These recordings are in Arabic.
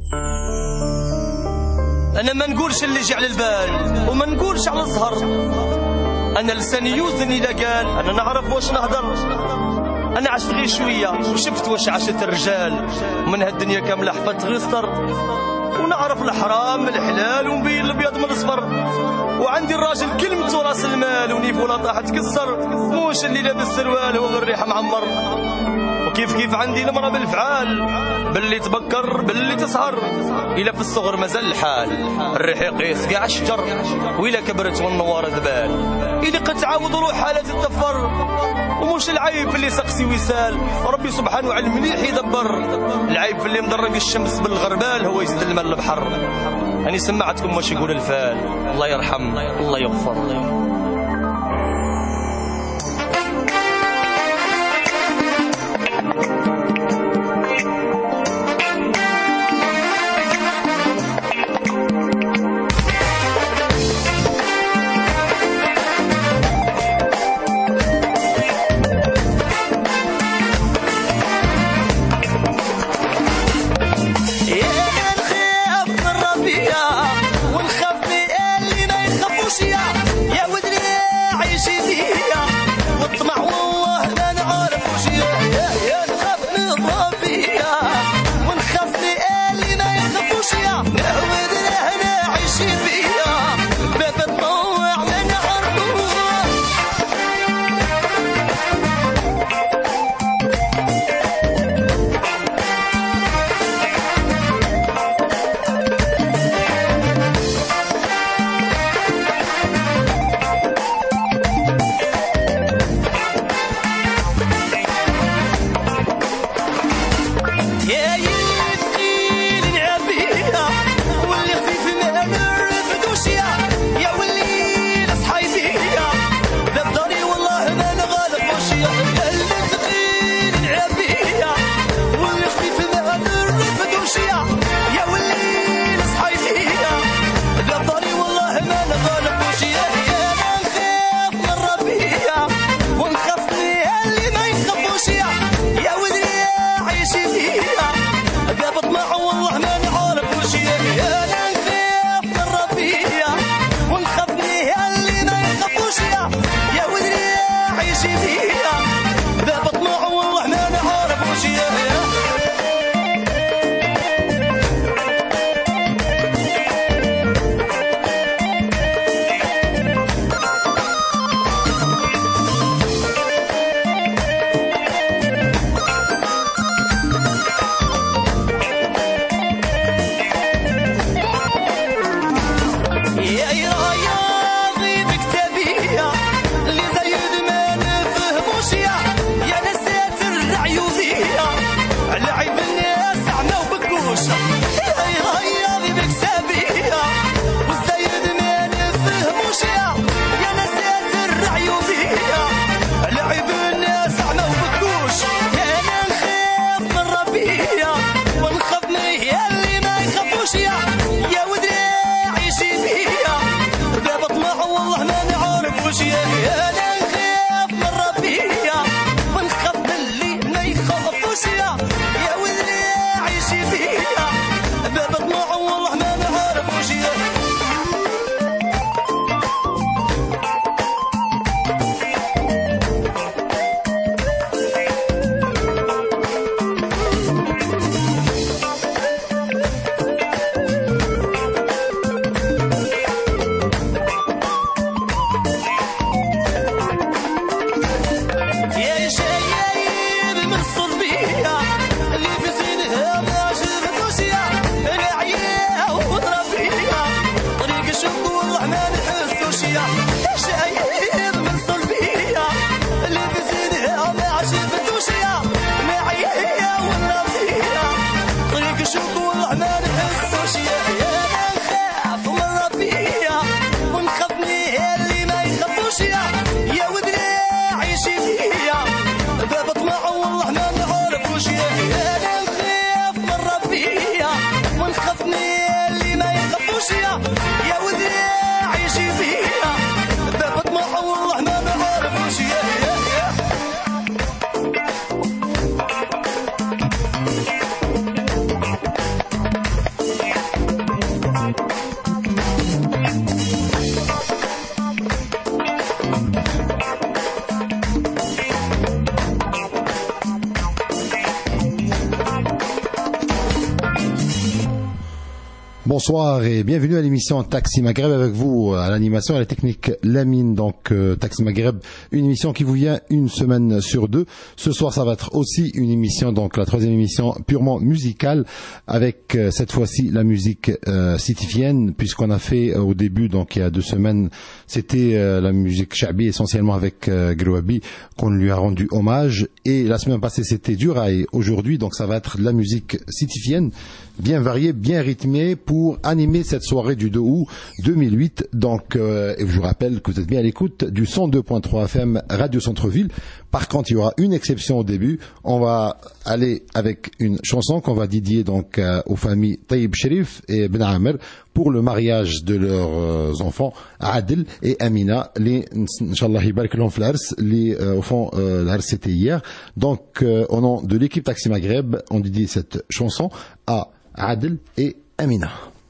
أنا ما نقولش اللي يجي على البال وما نقولش على الزهر. أنا لساني يوزني إذا قال. أنا نعرف واش نهضر. أنا عشت غير شوية وشفت واش عاشت الرجال. من هالدنيا كاملة حفظت غير سطر، ونعرف الحرام من الحلال ونبين الأبيض من الأصفر. وعندي الراجل كلمته راس المال، ونيف ولا طاح تكسر. موش اللي لابس سروال وغير الريحة معمر. وكيف عندي المرأة بالفعال، باللي تبكر باللي تسهر. إلا في الصغر مازال الحال، الريح يقيس قاع الشجر. وإلا كبرت والنوار ذبال، إذا قد تعاود روحها لا تتدفر. ومش العيب في اللي سقسي ويسال، ربي سبحانه على المليح يدبر. العيب في اللي مدرق الشمس بالغربال، هو يزيد الماء البحر. أنا سمعتكم واش يقول الفال. الله يرحم الله يغفر. ونخاف اللي ما يخافوش يا Bonsoir et bienvenue à l'émission Taxi Maghreb avec vous à l'animation et à la technique Lamine. Donc Taxi Maghreb, une émission qui vous vient une semaine sur deux. Ce soir ça va être aussi une émission, donc la troisième émission purement musicale avec cette fois-ci la musique sitifienne, puisqu'on a fait au début, donc il y a 2 semaines, c'était la musique Chabi essentiellement avec Grouabi qu'on lui a rendu hommage, et la semaine passée c'était du rail. Aujourd'hui donc ça va être de la musique sitifienne bien variée, bien rythmée pour animer cette soirée du 2 août 2008. Donc, je vous rappelle que vous êtes bien à l'écoute du 102.3 FM Radio Centre-Ville. Par contre, il y aura une exception au début. On va aller avec une chanson qu'on va dédier donc aux familles Taïb Sherif et Ben Amer pour le mariage de leurs enfants Adel et Amina. Les Inch'Allah Ibarak Lom Flars, les au fond l'Ars c'était hier. Donc, au nom de l'équipe Taxi Maghreb, on dédie cette chanson à Adel et Amina.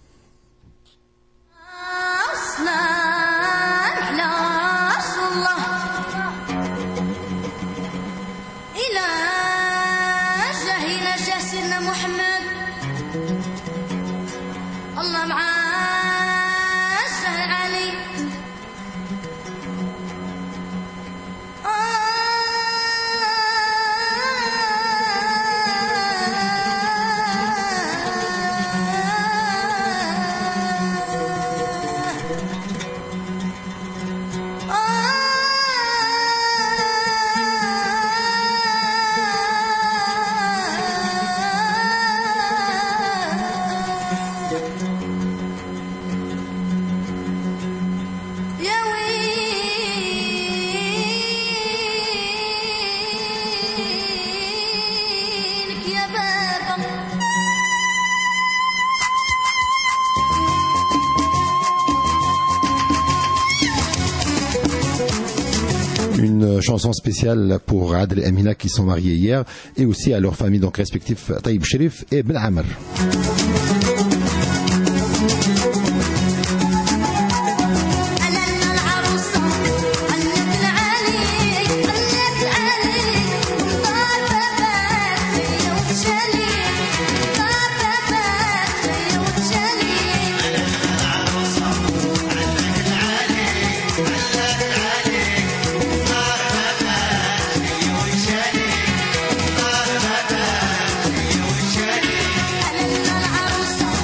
Une chanson spéciale pour Adel et Amina qui sont mariés hier, et aussi à leurs familles donc respectives Taïb Sherif et Ben Amer. العروسة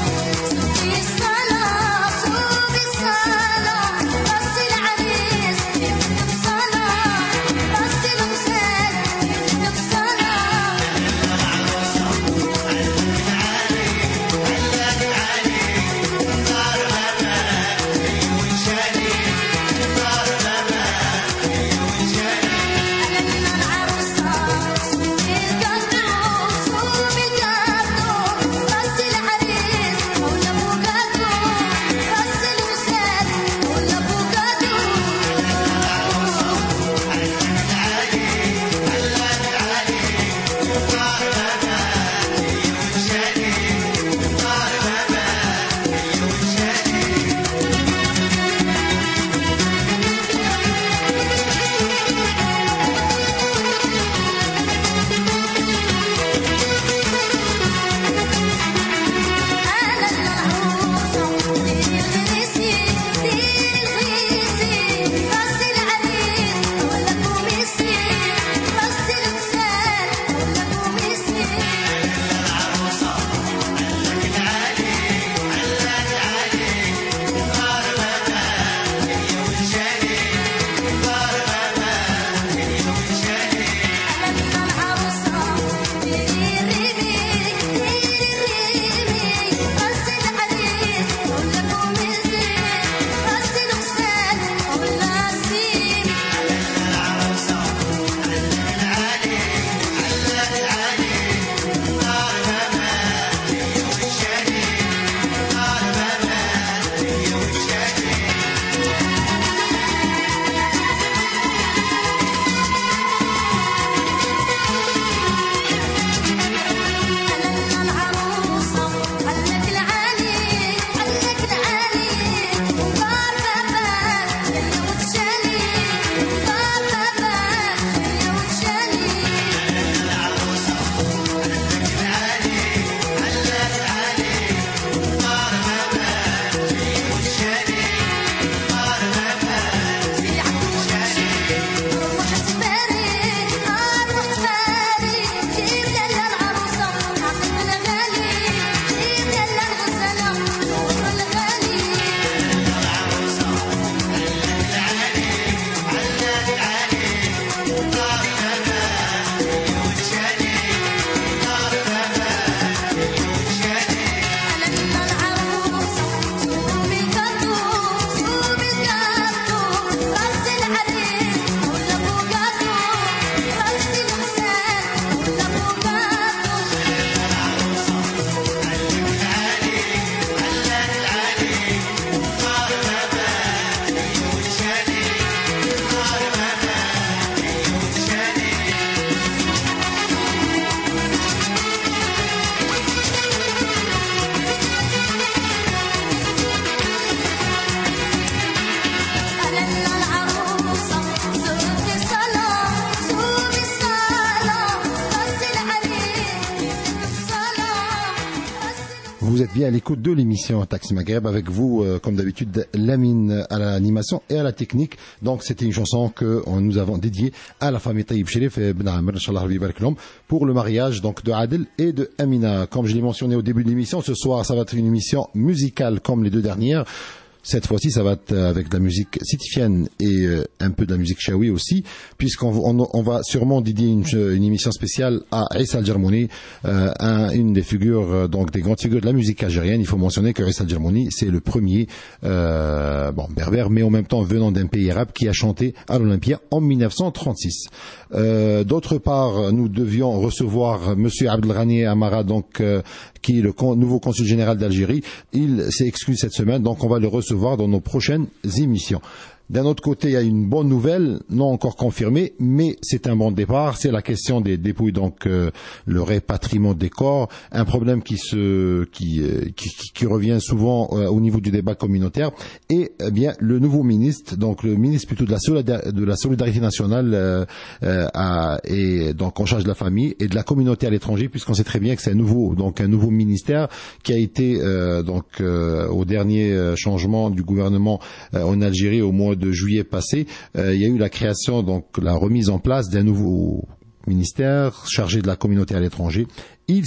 Vous êtes bien à l'écoute de l'émission Taxi Maghreb avec vous, comme d'habitude, Lamine à l'animation et à la technique. Donc, c'était une chanson que nous avons dédiée à la famille Taïb Sherif Ben Amr, Inch'Allah Rabbi Barak Lahum, pour le mariage donc de Adel et de Amina. Comme je l'ai mentionné au début de l'émission, ce soir, ça va être une émission musicale comme les deux dernières. Cette fois-ci, ça va être avec de la musique sitifienne et un peu de la musique chaoui aussi, puisqu'on va sûrement dédier une émission spéciale à Issa Al-Jarmouni, une des figures, donc des grandes figures de la musique algérienne. Il faut mentionner que Issa Al-Jarmouni, c'est le premier, berbère, mais en même temps venant d'un pays arabe qui a chanté à l'Olympia en 1936. D'autre part, nous devions recevoir Monsieur Abdelghani Amara, donc qui est le nouveau consul général d'Algérie. Il s'est exclu cette semaine, donc on va le recevoir dans nos prochaines émissions. D'un autre côté, il y a une bonne nouvelle, non encore confirmée, mais c'est un bon départ. C'est la question des dépouilles, donc le rapatriement des corps, un problème qui revient souvent au niveau du débat communautaire. Et bien le nouveau ministre, donc le ministre plutôt de la solidarité nationale, et donc en charge de la famille et de la communauté à l'étranger, puisqu'on sait très bien que c'est un nouveau ministère qui a été au dernier changement du gouvernement en Algérie au mois de juillet passé, il y a eu la création, donc la remise en place d'un nouveau ministère chargé de la communauté à l'étranger. Il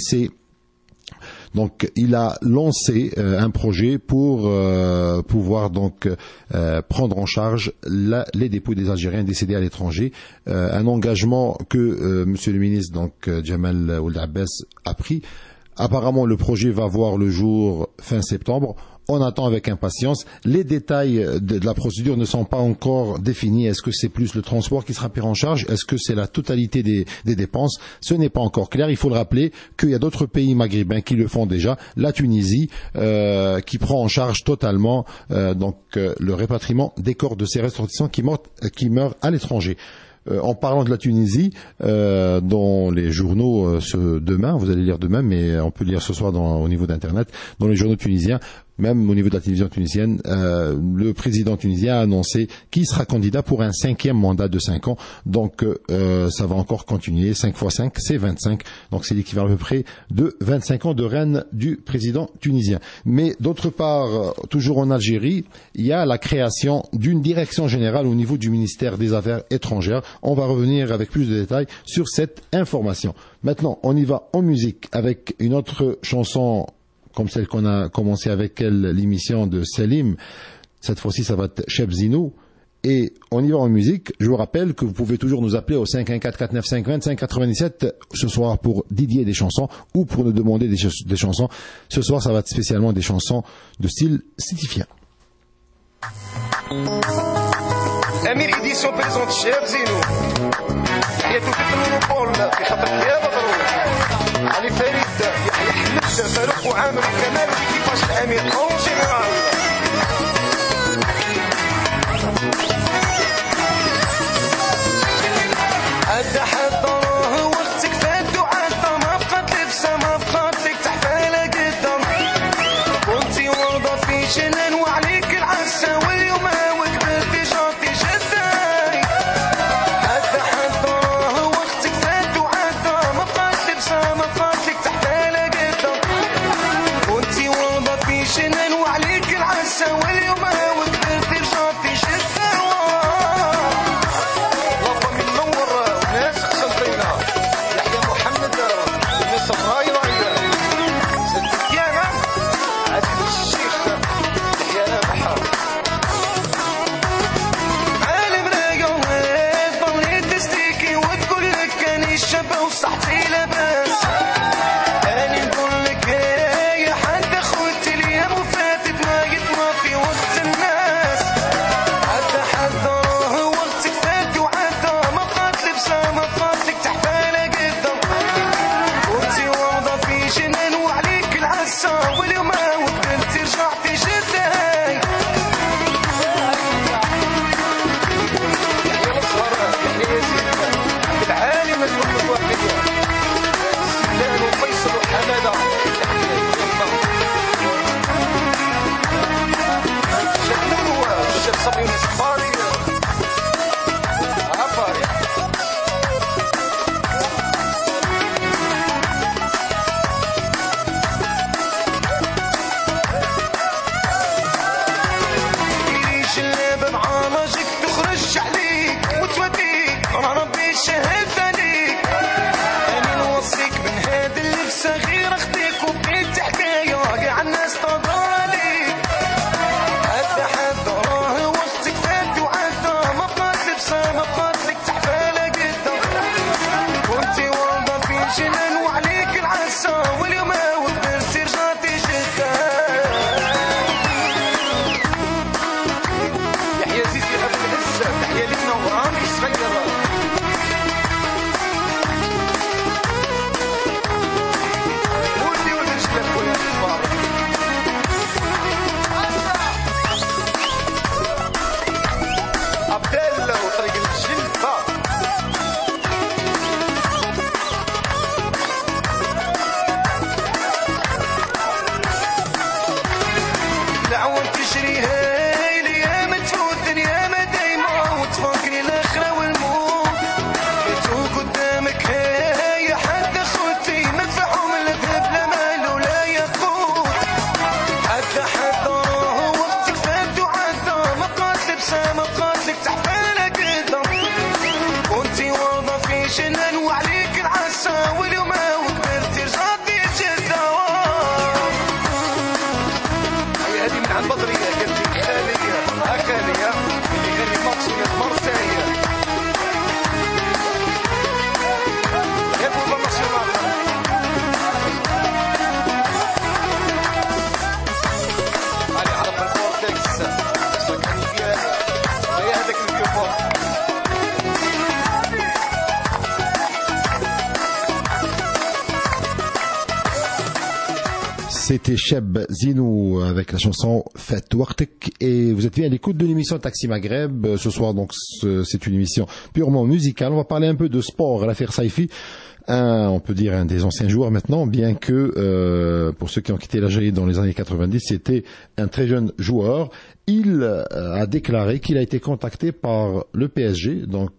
a lancé un projet pour pouvoir donc prendre en charge les dépouilles des Algériens décédés à l'étranger, un engagement que monsieur le ministre donc Jamal Ould Abbas a pris. Apparemment, le projet va voir le jour fin septembre. On attend avec impatience. Les détails de la procédure ne sont pas encore définis. Est-ce que c'est plus le transport qui sera pris en charge? Est-ce que c'est la totalité des dépenses? Ce n'est pas encore clair. Il faut le rappeler qu'il y a d'autres pays maghrébins qui le font déjà. La Tunisie, qui prend en charge totalement le rapatriement des corps de ces ressortissants qui meurent à l'étranger. En parlant de la Tunisie, dans les journaux demain, vous allez lire demain, mais on peut lire ce soir au niveau d'Internet, dans les journaux tunisiens, même au niveau de la télévision tunisienne, le président tunisien a annoncé qu'il sera candidat pour un 5e mandat de 5 ans. Donc ça va encore continuer. 5 fois 5, c'est 25. Donc c'est l'équivalent à peu près de 25 ans de règne du président tunisien. Mais d'autre part, toujours en Algérie, il y a la création d'une direction générale au niveau du ministère des Affaires étrangères. On va revenir avec plus de détails sur cette information. Maintenant, on y va en musique avec une autre chanson comme celle qu'on a commencé avec elle, l'émission de Selim. Cette fois-ci, ça va être Cheb Zinou. Et on y va en musique. Je vous rappelle que vous pouvez toujours nous appeler au 514-495-2597 ce soir pour dédier des chansons ou pour nous demander des chansons. Ce soir, ça va être spécialement des chansons de style citifien. Amir Édition présente Cheb Zinou. Il y a tout le monopole في خطر يا مضروب. علي فريد يحيى حمد فاروق وعامر وكمال كيفاش الامير اون جينيرال عدى حتى راه وقتك فات وعدى ما بقات لبسه ما بقات لك تحفاله قدام كنتي واضه في جنان وعليك العسه واليوم هاوك بلتي جاتي جداي عدى حتى راه وقتك فات وعدى ما بقات لبسه ما بقات لك تحفاله قدام كنتي واضه في جنان وعليك العسه واليوم هاوك بلتي جاتي جداي لابا من نور ناس خلطينا يحيى محمد الناس الرايضه سنتك يا عزيز الشيخ يحيى بحر عالم رايق ضليت تستيكي وتقول لك كاني الشابه وصحتي لاباس اني نقول لك يا حد اخوتي الايام وفاتت ما قدنا في وسط الناس عدى حد راه وقتك فات وعدى ما بقات لبسه ما بقات لك تحفاله قدام كنتي واضه في جنان وعليك العسه واليوم هاوك انتي رجعتي جداي يحيى الصغر يحيى يزيد العالي مجنون الوحديه سلان وفيصل وحماده شنو الشيخ صبري الصفاري عفاري C'était Cheb Zinou avec la chanson Fête Wartek et vous êtes bien à l'écoute de l'émission Taxi Maghreb. Ce soir donc c'est une émission purement musicale. On va parler un peu de sport à l'affaire Saifi. On peut dire un des anciens joueurs maintenant, bien que pour ceux qui ont quitté l'Algérie dans les années 90, c'était un très jeune joueur. Il a déclaré qu'il a été contacté par le PSG, donc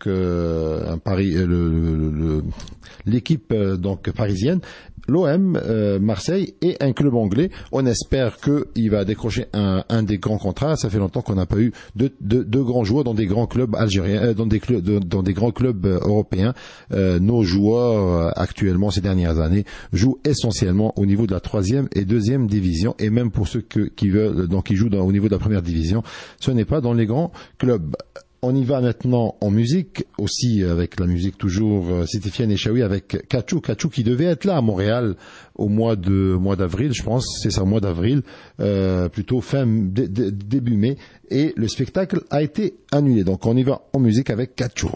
l'équipe donc parisienne, l'OM, Marseille et un club anglais. On espère qu'il va décrocher un des grands contrats. Ça fait longtemps qu'on n'a pas eu de grands joueurs dans des grands clubs algériens, dans des grands clubs européens. Nos joueurs actuellement ces dernières années jouent essentiellement au niveau de la 3e et 2e division, et même pour ceux qui veulent donc qui jouent au niveau de la 1re division, ce n'est pas dans les grands clubs. On y va maintenant en musique, aussi avec la musique toujours Sitifiane et Chaoui avec Kachou qui devait être là à Montréal au mois d'avril, je pense, c'est ça, mois d'avril, plutôt début mai, et le spectacle a été annulé. Donc on y va en musique avec Kachou.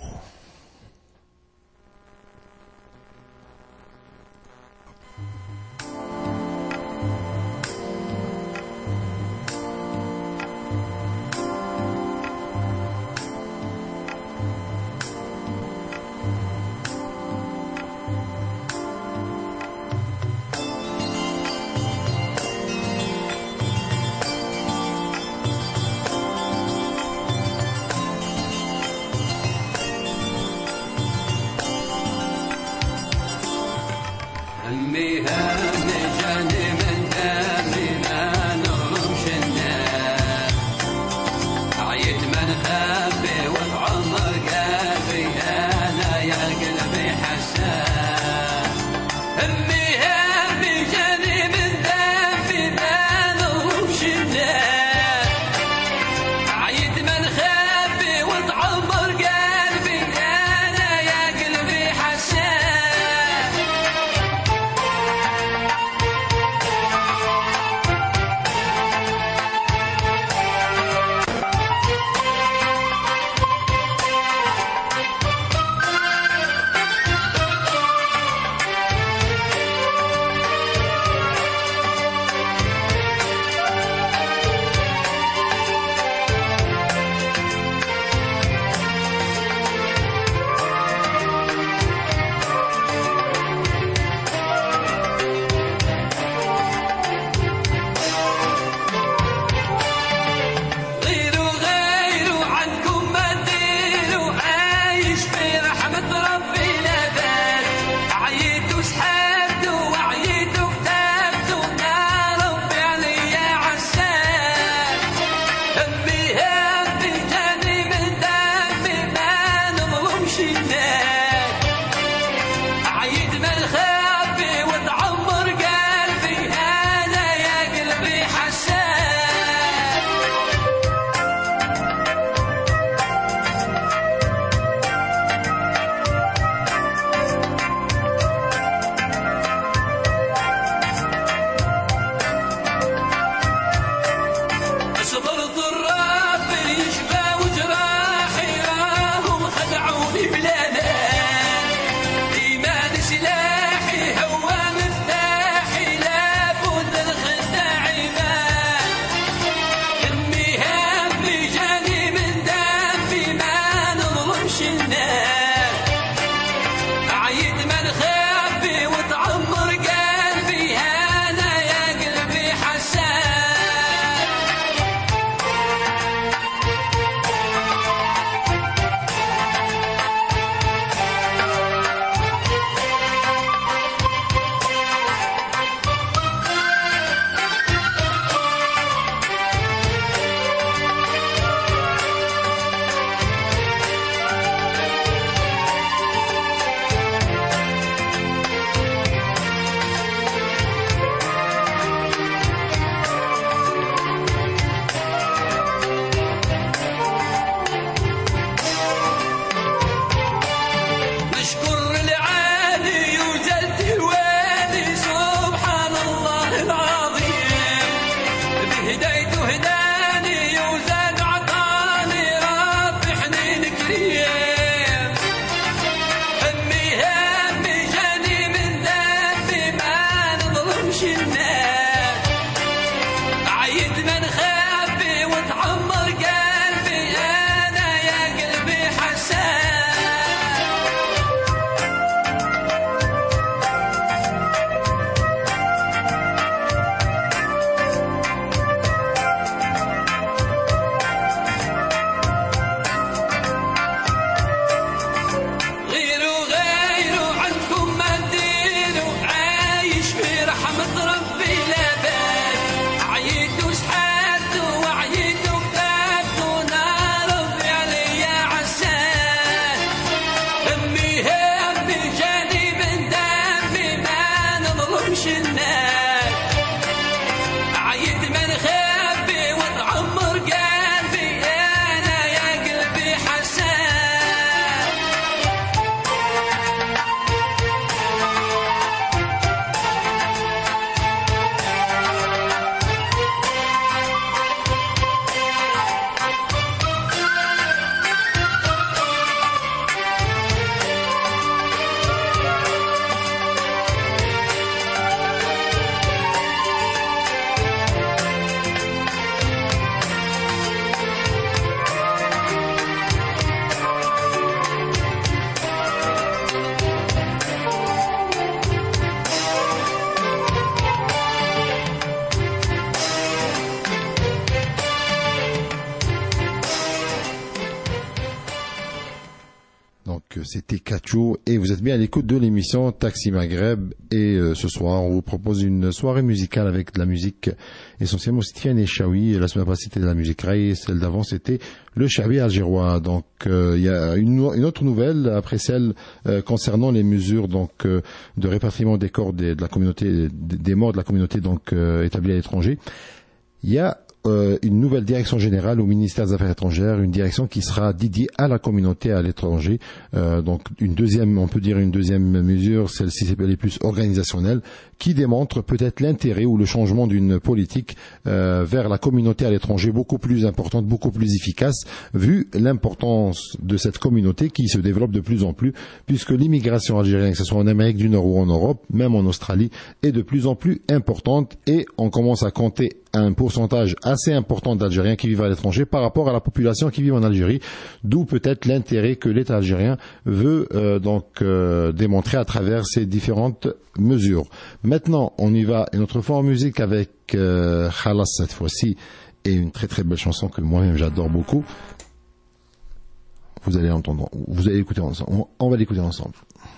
c'était Kachou et vous êtes bien à l'écoute de l'émission Taxi Maghreb et ce soir on vous propose une soirée musicale avec de la musique essentiellement sitienne et chaoui. La semaine passée c'était de la musique raï, celle d'avant c'était le chaoui algérois. Donc il y a une autre nouvelle après celle concernant les mesures donc de répartition des corps de la communauté des morts de la communauté donc établie à l'étranger. Il y a une nouvelle direction générale au ministère des Affaires étrangères, une direction qui sera dédiée à la communauté à l'étranger. Donc on peut dire une deuxième mesure, celle-ci c'est les plus organisationnelle, qui démontre peut-être l'intérêt ou le changement d'une politique vers la communauté à l'étranger beaucoup plus importante, beaucoup plus efficace, vu l'importance de cette communauté qui se développe de plus en plus, puisque l'immigration algérienne, que ce soit en Amérique du Nord ou en Europe, même en Australie, est de plus en plus importante et on commence à compter un pourcentage assez important d'Algériens qui vivent à l'étranger par rapport à la population qui vit en Algérie, d'où peut-être l'intérêt que l'État algérien veut démontrer à travers ces différentes mesures. Maintenant, on y va une autre fois en musique avec Khalas cette fois-ci et une très très belle chanson que moi-même j'adore beaucoup. Vous allez l'entendre, vous allez l'écouter ensemble. On va l'écouter ensemble.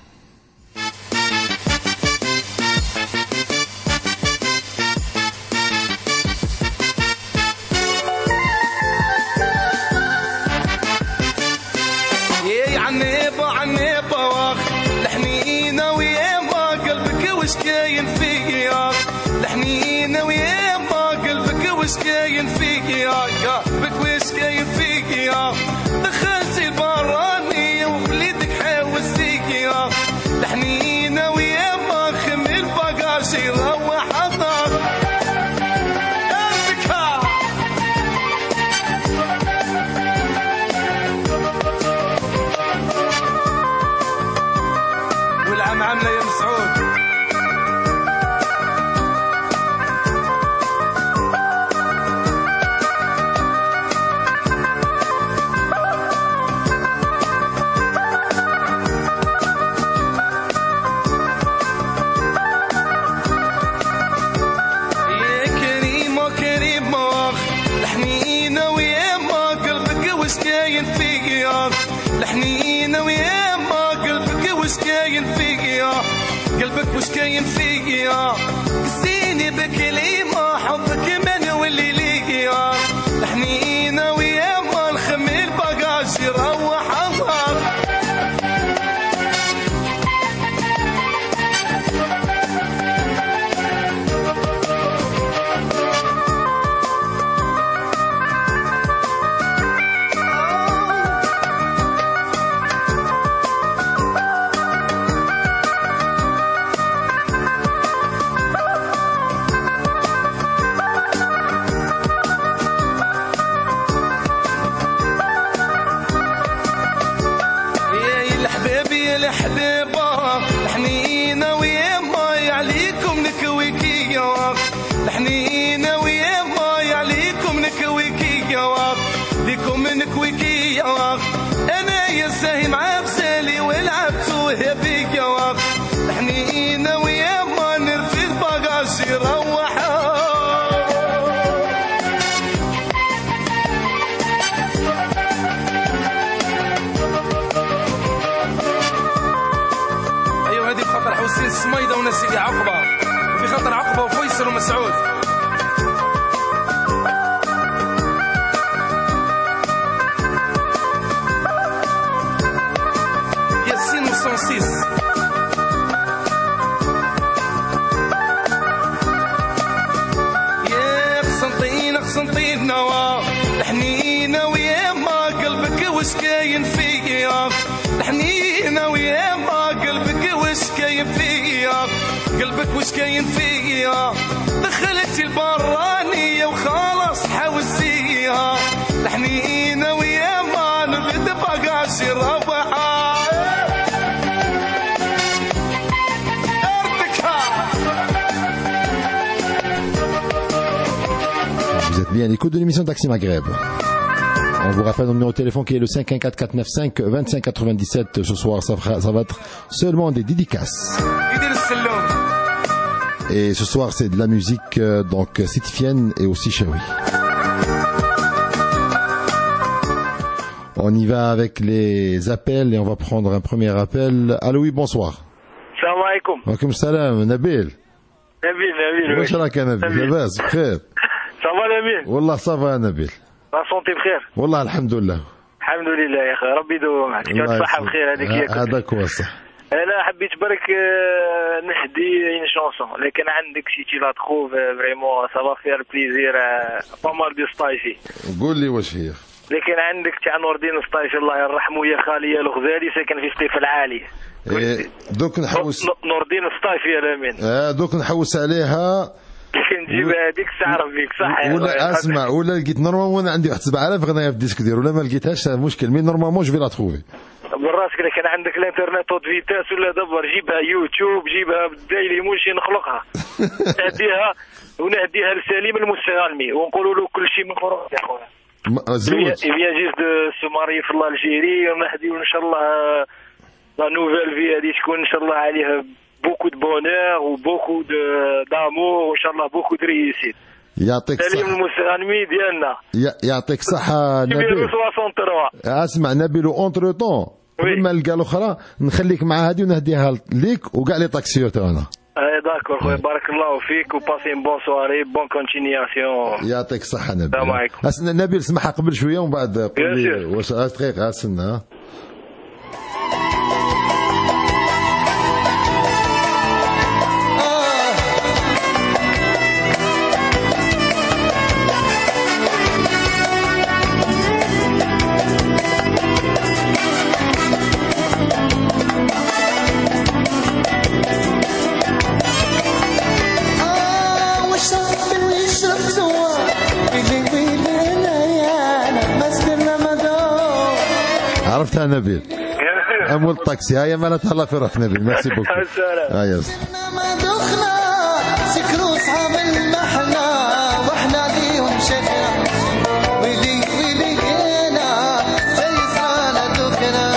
وش كاين فيك يا بك وش كاين فيك يا دخلتي البرانية وخليتك حاوس فيك يا الحنينة ويا ما خمي الباقاش يروح الدار والعم عملة يا مسعود الحنينة ويا ما قلبك وش كاين فيك يا قلبك وش كاين فيك يا كسيني بكلمة حبك من واللي ليك يا الحنينة ويا ما نخمي الباقاش يروح الدار أنا يا ساهم عبسالي ولعبتوه بيك يا واق الحنينة ويا ما نرفي الباقاش يروح أيوة هذه بخطر حسين السميدة ونسيدي عقبة وبخطر عقبة وفيصل ومسعود يا قسنطين نوا الحنينة ويا ما قلبك وش كاين فيك يا الحنينة ويا ما قلبك وش كاين فيك يا قلبك وش كاين فيك يا دخلت البرانية وخلاص حوسيها الحنينة ويا ما نبدا بقاش يروح Vous êtes bien à l'écoute de l'émission Taxi Maghreb. On vous rappelle le numéro de téléphone qui est le 514-495-2597. Ce soir, ça va être seulement des dédicaces. Et ce soir, c'est de la musique donc sitifienne et aussi chaoui. On y va avec les appels et on va prendre un premier appel. Allô, oui, bonsoir. السلام عليكم. وعليكم السلام. نبيل. نبيل واش راك يا نبيل؟ لاباس بخير؟ صافا نبيل. والله صافا نبيل. لا سونتي بخير. والله الحمد لله. الحمد لله يا اخي، ربي يدوم معك. كان الصحة بخير هذيك هي. هذاك هو الصح. انا حبيت برك نهدي اون شونسون، لكن عندك شي تي لا تخوف فريمون سافا فير بليزير با مال دو ستايفي. قول لي واش هي؟ لكن عندك تاع نور الدين السطايفي الله يرحمه، يا خالي الغزالي ساكن في سطيف العالي. دوك نحوس نور الدين السطايفي يا لامين. دوك نحوس عليها. نجيبها هذيك تعرف بيك صح. ولا اسمع، ولا لقيت نورمالمون وانا عندي واحد 7000 غنايا في الديسك دير، ولا ما لقيتهاش مشكل، مي نورمالمون جو في لا تروفي. بالراسك اذا كان عندك الانترنت او فيتاس ولا دبر جيبها يوتيوب، جيبها بالدايلي موشي نخلقها نهديها ونهديها لسليم المستغلمي ونقولوا له كل شيء مفروض يا خويا. زوج يا جيز دو سوماري في الله الجيري ونهدي وان شاء الله لا نوفيل في هذه تكون ان شاء الله عليها بوكو دو بونور وبوكو دامور وان شاء الله بوكو دو ريسيت. يعطيك الصحة. سليم المستغنمي ديالنا. يعطيك الصحة نبيل. اسمع نبيل، اونتر طون قبل ما نلقى الاخرى نخليك مع هذه ونهديها ليك وكاع لي طاكسيور تاعنا. داكور خويا، بارك الله فيك وباسي بون سواري بون كونتينياسيون. يعطيك الصحة نبيل. السلام عليكم. نبيل اسمعها قبل شوية ومن بعد قول لي واش دقيقة استنى. عرفتها نبيل؟ أمول الطاكسي هاي مالتها الله في روح نبيل. ميرسي بوكو. هاي سكروا صحاب المحنة واحنا ليهم شكرا ويلي ويلي انا زي صالة دكنا.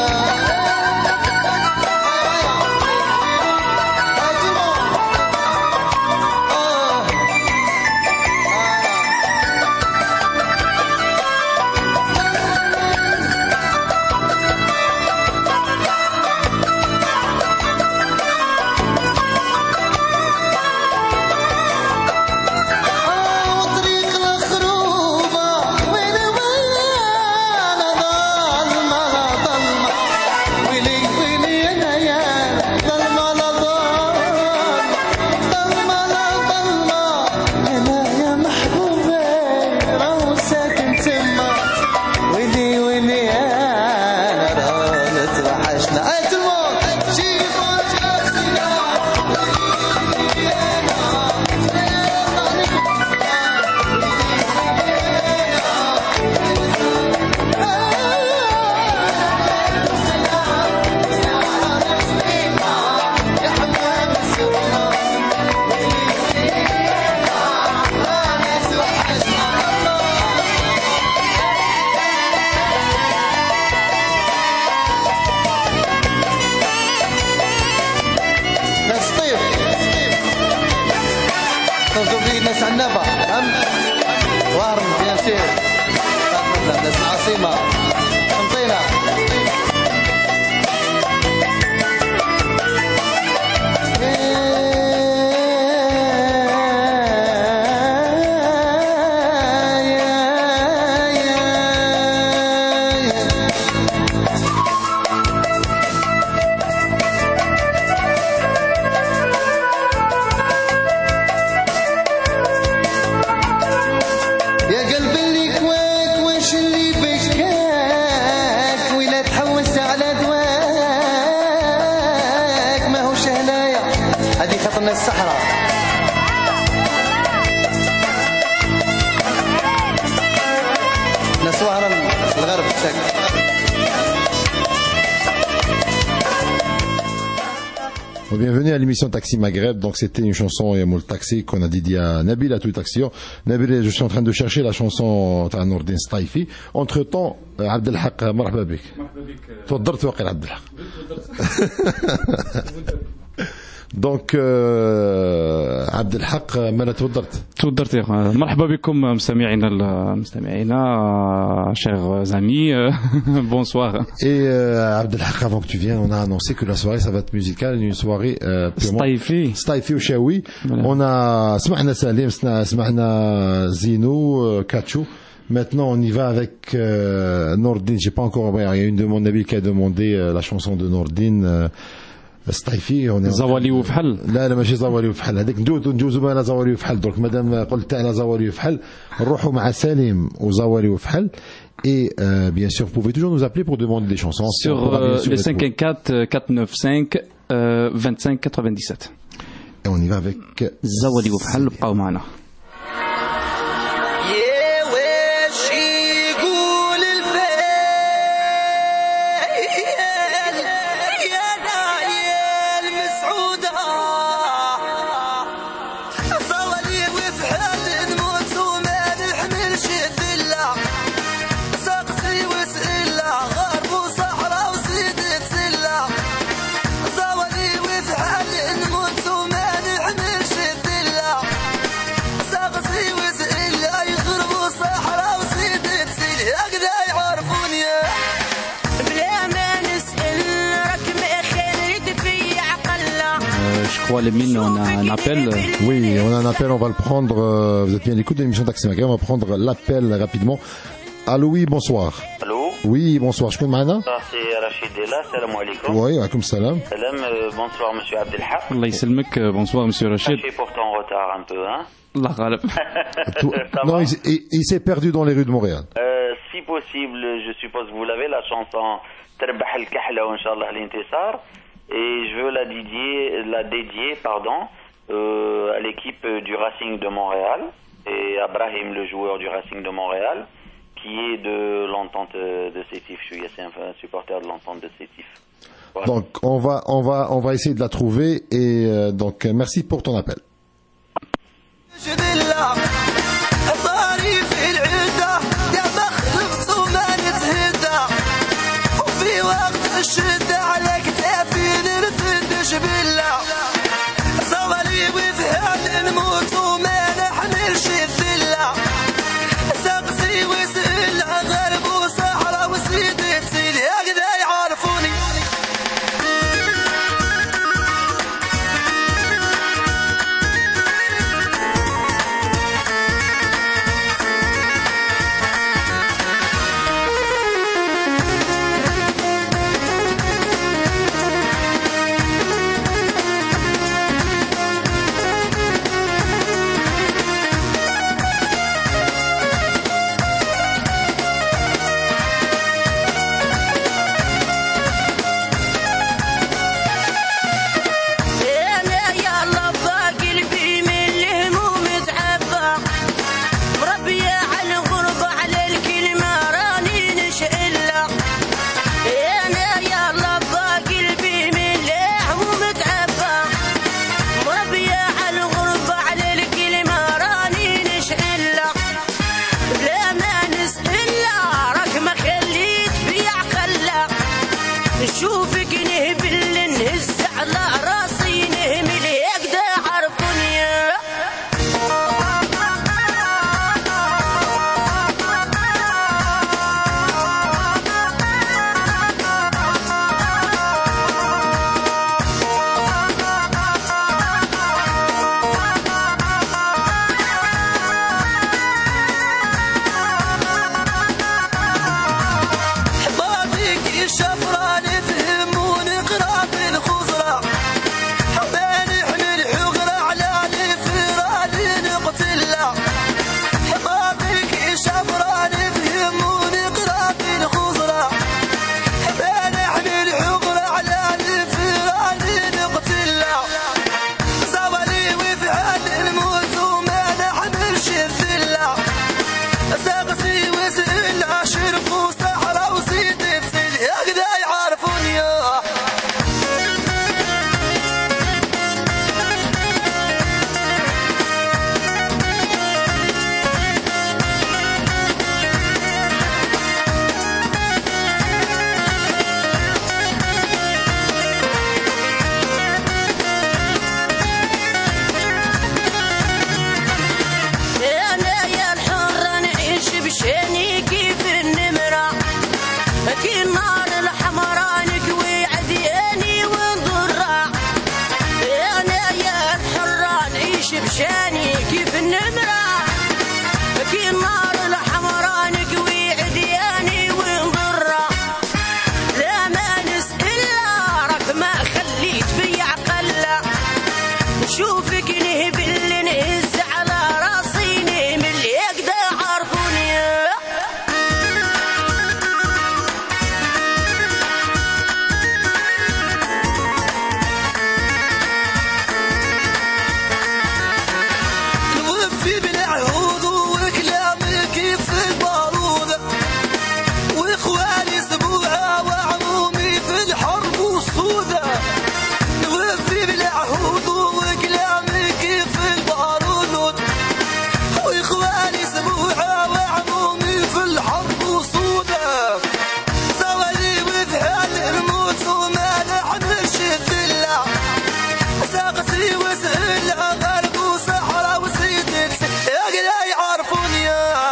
Bienvenue à l'émission Taxi Maghreb. Donc c'était une chanson Yamoul Taxi qu'on a dédiée à Nabil, à tout taxi. Nabil, je suis en train de chercher la chanson تاع نور الدين السطايفي. Entre temps, عبد الحق مرحبا بك. تفضلت وقيل عبد الحق. دونك عبد الحق مالا تفضلت يا أخوان. مرحبا بكم مستمعينا chers amis, bonsoir. Et Abd el-Haq, avant que tu viennes, on a annoncé que la soirée ça va être musicale, une soirée purement Staifi ou Shawi. On a سمعنا سليم, سمعنا Zino, Kacho. Maintenant, on y va avec Nordine. J'ai pas encore. Il y a une de mon ami qui a demandé la chanson de Nordine. ستايفي زوالي وفحل. لا ماشي زوالي وفحل, هذيك ندوزو معنا زوالي وفحل. دونك مادام قلت على زوالي وفحل, نروحوا مع سليم وزوالي وفحل. Et bien sûr, vous pouvez toujours nous appeler pour demander des chansons sur le 514 495 25 97. Et on y va avec زوالي وفحل. بقاو معنا. On a un appel. Oui, on a un appel, on va le prendre. Vous êtes bien à l'écoute de l'émission Taxi Maghreb, on va prendre l'appel rapidement. Allô, oui, bonsoir. Allô. Oui, bonsoir. Je connais Mahana. C'est Rachid Della, salam alaikum. Oui, alaikum salam. Salam, bonsoir monsieur Abdel Haq. Allah yselmek, bonsoir monsieur Rachid. Merci pour ton retard un peu, hein. Allah ghalab. Non, il s'est perdu dans les rues de Montréal. Si possible, je suppose que vous l'avez, la chanson Terbah al-Kahla wa Inch'Allah al-Intisar. Et je veux la dédier à l'équipe du Racing de Montréal et à Brahim, le joueur du Racing de Montréal, qui est de l'entente de Sétif. Je suis un supporter de l'entente de Sétif. Voilà. Donc on va essayer de la trouver et donc merci pour ton appel. بالي اسبوعه وعمومي في الحب وصوده سوالي وذهال الموت وما نحملش الذله ساقسي وسهل غرب وصحراء وسيدك يا قلا يعرفوني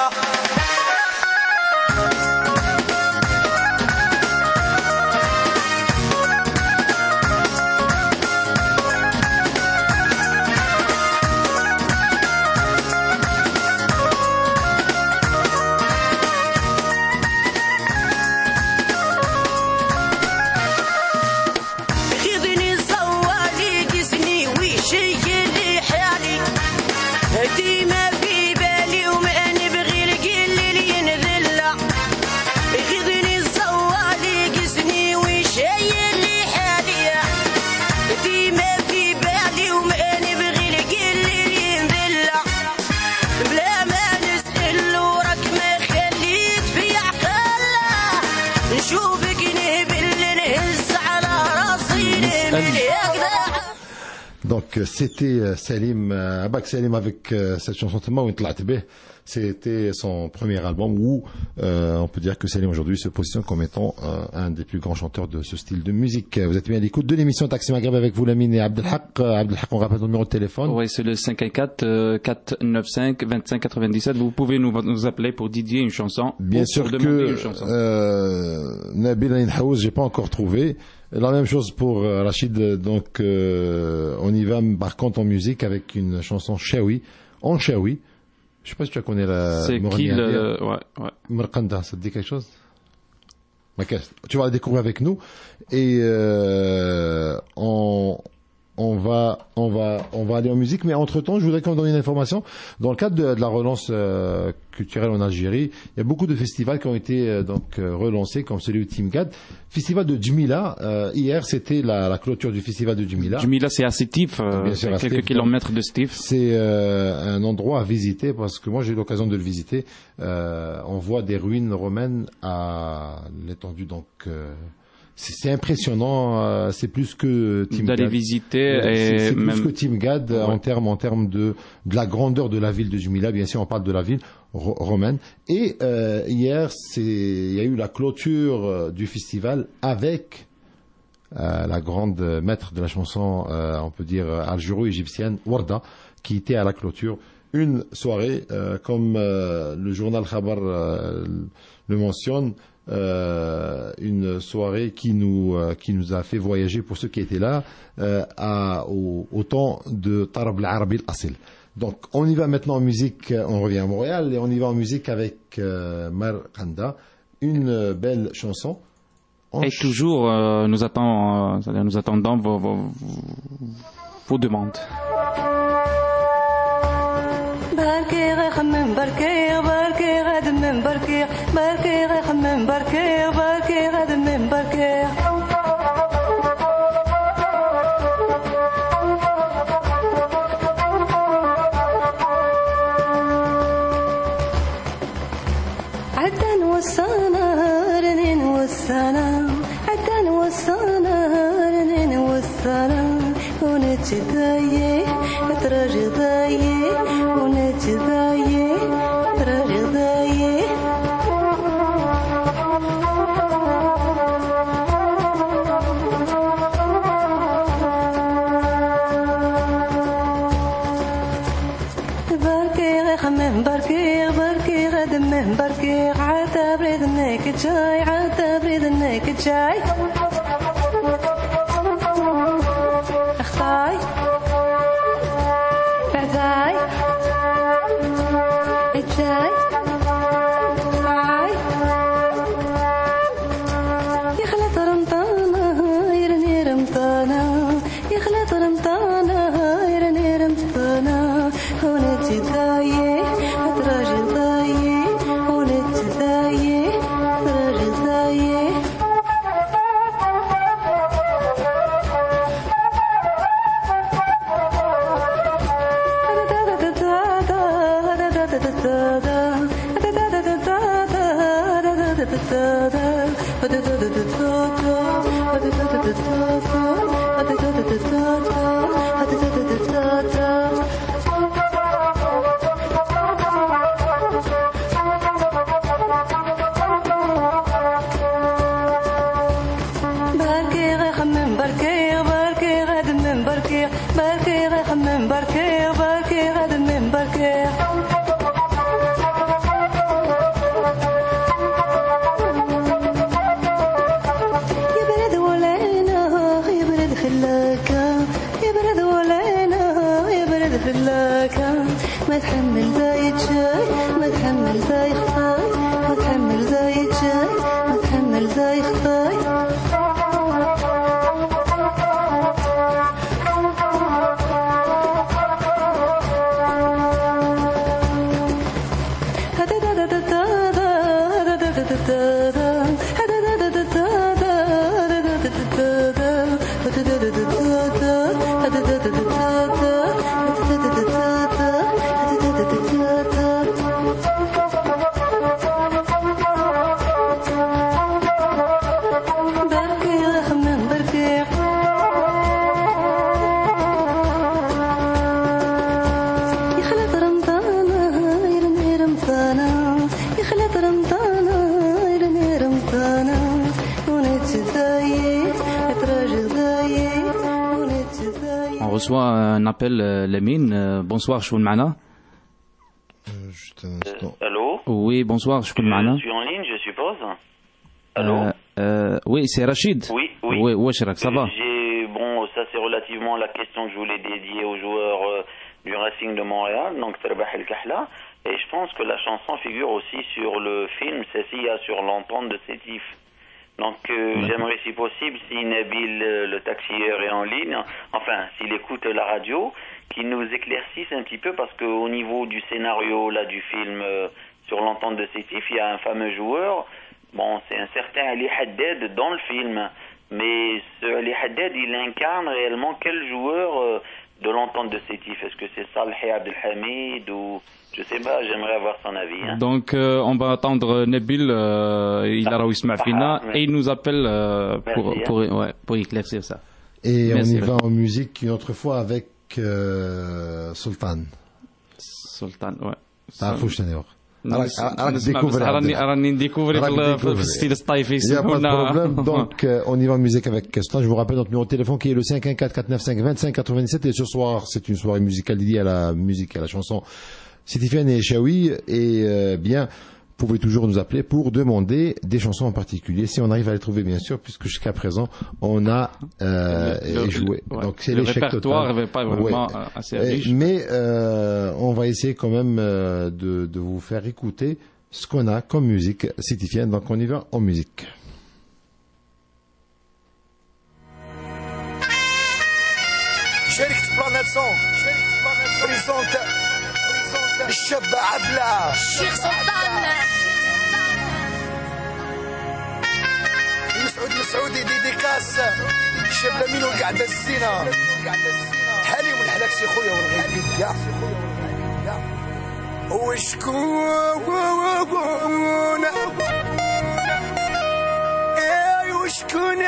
خذني صوالي جسني وشي اللي حالي ديما في بالي وما نبغي القل اللي ينذله خذني صوالي جسني وشي اللي حالي ديما في بالي وما نبغي القل اللي ينذله بلا ما نسأل وراك ما خليت في عقله نشوفك نهبل نهز على راسي نهبل يقدر Donc c'était Salim, Abak Salim avec cette chanson Tma où il c'était son premier album où on peut dire que Salim aujourd'hui se positionne comme étant un des plus grands chanteurs de ce style de musique. Vous êtes bien à l'écoute de l'émission Taxi Maghreb avec vous Lamine et Abdelhak. Abdelhak, on rappelle le numéro de téléphone. Oui, c'est le 514 495 25 97. Vous pouvez nous appeler pour dédier une chanson. Bien ou sûr pour demander une que chanson. Nabil Aïnhaouz, j'ai pas encore trouvé. La même chose pour Rachid. Donc on y va par contre en musique avec une chanson Chaoui, en Chaoui. Je sais pas si tu connais la C'est qui le... Ouais, ouais. Merkanda, ça te dit quelque chose? Ok, tu vas la découvrir avec nous et on va aller en musique, mais entre-temps, je voudrais qu'on donne une information. Dans le cadre de la relance culturelle en Algérie, il y a beaucoup de festivals qui ont été relancés, comme celui de Timgad. Festival de Djmila, hier c'était la clôture du festival de Djmila. Djmila, c'est à Sétif, Bien sûr, à quelques Sétif, kilomètres de Sétif. C'est un endroit à visiter parce que moi j'ai eu l'occasion de le visiter. On voit des ruines romaines à l'étendue, donc c'est impressionnant. C'est plus que Timgad. D'aller visiter C'est et plus même que Timgad en termes de la grandeur de la ville de Djmila. Bien sûr, on parle de la ville romaine. Et hier, il y a eu la clôture du festival avec la grande maître de la chanson, on peut dire algéro-égyptienne, Warda, qui était à la clôture. Une soirée, comme le journal Khabar le mentionne, une soirée qui nous a fait voyager, pour ceux qui étaient là, au temps de Tarab al-Arabi al-Asil. Donc on y va maintenant en musique, on revient à Montréal et on y va en musique avec Merkanda, une belle chanson. et toujours nous attendons vos demandes. بركي غيخمم بركي بركي غادمم بركي بركي غيخمم بركي بركي غادمم بركي عدن وصانا رنين وصانا عدن وصانا رنين وصانا ونتدايي تراجدايي ونتدايي تراجدايي بركي غيخمم بركي بركي غادمم بركي عاد بريد الناك جاي عاد بريد الناك جاي اختاي بعداي جاي هاي يخلط رمضانا يرني رمضانا يخلط رمضانا يرني رمضانا ونتي داي تراجل داي ونتي داي تراجل داي reçoit un appel, Lamine. Bonsoir, شكون معنا? Juste un instant. Allô? Oui, bonsoir, شكون معنا? Je suis en ligne, je suppose. Allô? Oui, c'est Rachid. Oui, oui. Oui, wesh راك, ça va? Bon, ça c'est relativement la question que je voulais dédier aux joueurs du Racing de Montréal, donc Terbah El Kahla. Et je pense que la chanson figure aussi sur le film Cécilia, sur l'entente de Sétif. Donc j'aimerais si possible, si Nabil, le taxieur, est en ligne, enfin s'il écoute la radio, qu'il nous éclaircisse un petit peu, parce qu'au niveau du scénario là du film sur l'entente de Sétif, il y a un fameux joueur, bon c'est un certain Ali Haddad dans le film, mais ce Ali Haddad il incarne réellement quel joueur de l'entente de Sétif? Est-ce que c'est Salhi Abdelhamid ou... Je sais pas, j'aimerais avoir son avis. Hein. Donc, on va attendre Nabil, il a réussi et il nous appelle pour éclaircir ça. Et Merci, on y va en musique une autre fois avec Sultan. Sultan, ouais. تعرفوش ثاني وقت. راني نديكوفري في الستيل الطايفي. Il n'y a pas de problème. Donc, on y va en musique avec Sultan. Je vous rappelle notre numéro de téléphone qui est le 514-495-2597. Et ce soir, c'est une soirée musicale dédiée à la musique, à la chanson Sétifienne et Chaoui. Et bien, vous pouvez toujours nous appeler pour demander des chansons en particulier, si on arrive à les trouver, bien sûr, puisque jusqu'à présent, on a joué. Ouais. Donc, c'est le l'échec répertoire total. n'est pas vraiment assez riche. Mais on va essayer quand même de vous faire écouter ce qu'on a comme musique sétifienne. Donc, on y va en musique. شركة بلانات سون بريزونت الشاب عبلة الشيخ سلطان مسعودي ديديكاس الشاب لمين والقعدة الزينة حالي والحلاكسي خويا والغيبية وشكون اي وشكون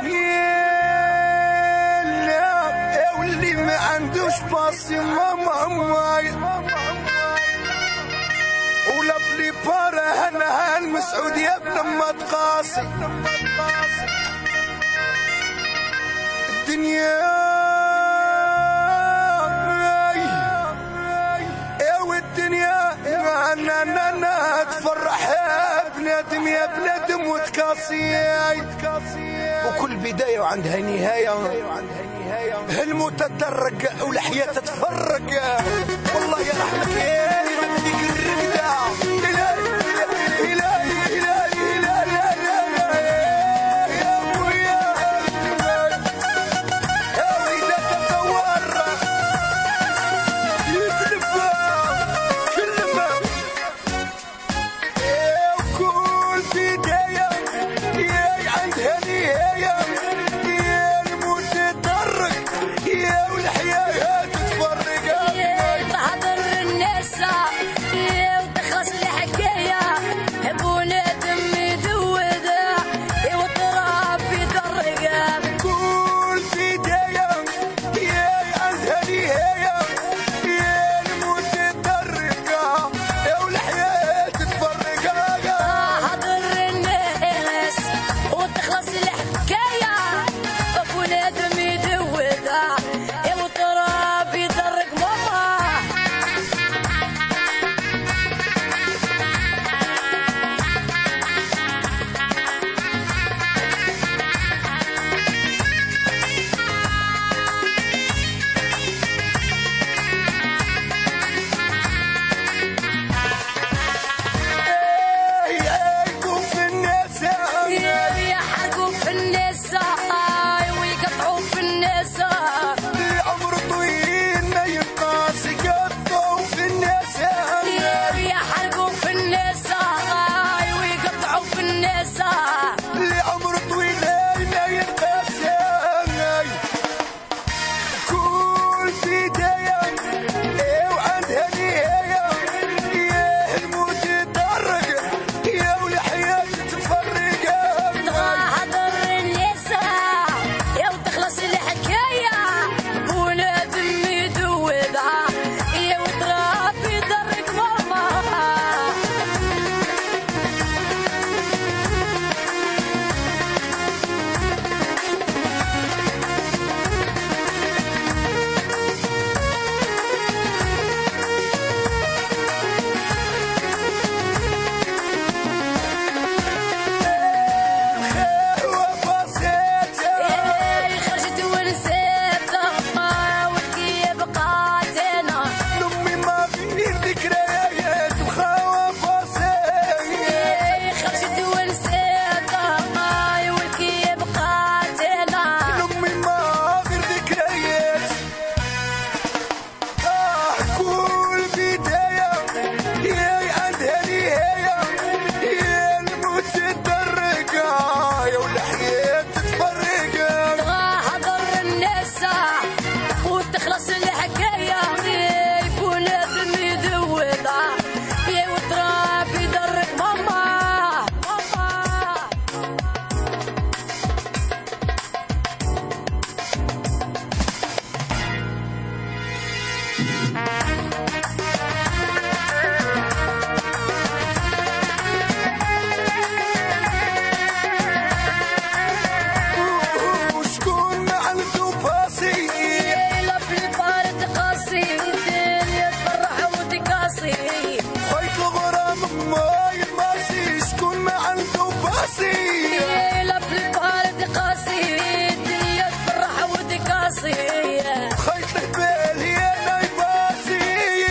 يا واللي ما عندوش باصي ماما ولا بلي بارا هن مسعود يا ابن ما تقاسي الدنيا يا والدنيا انا تفرح يا بنادم يا بنادم وتكاسي وكل بداية وعندها نهاية الموت تدرق والحياة تتفرق والله يا رحمك يا ديك الرقدة نايباسي خيط البال يا نايباسي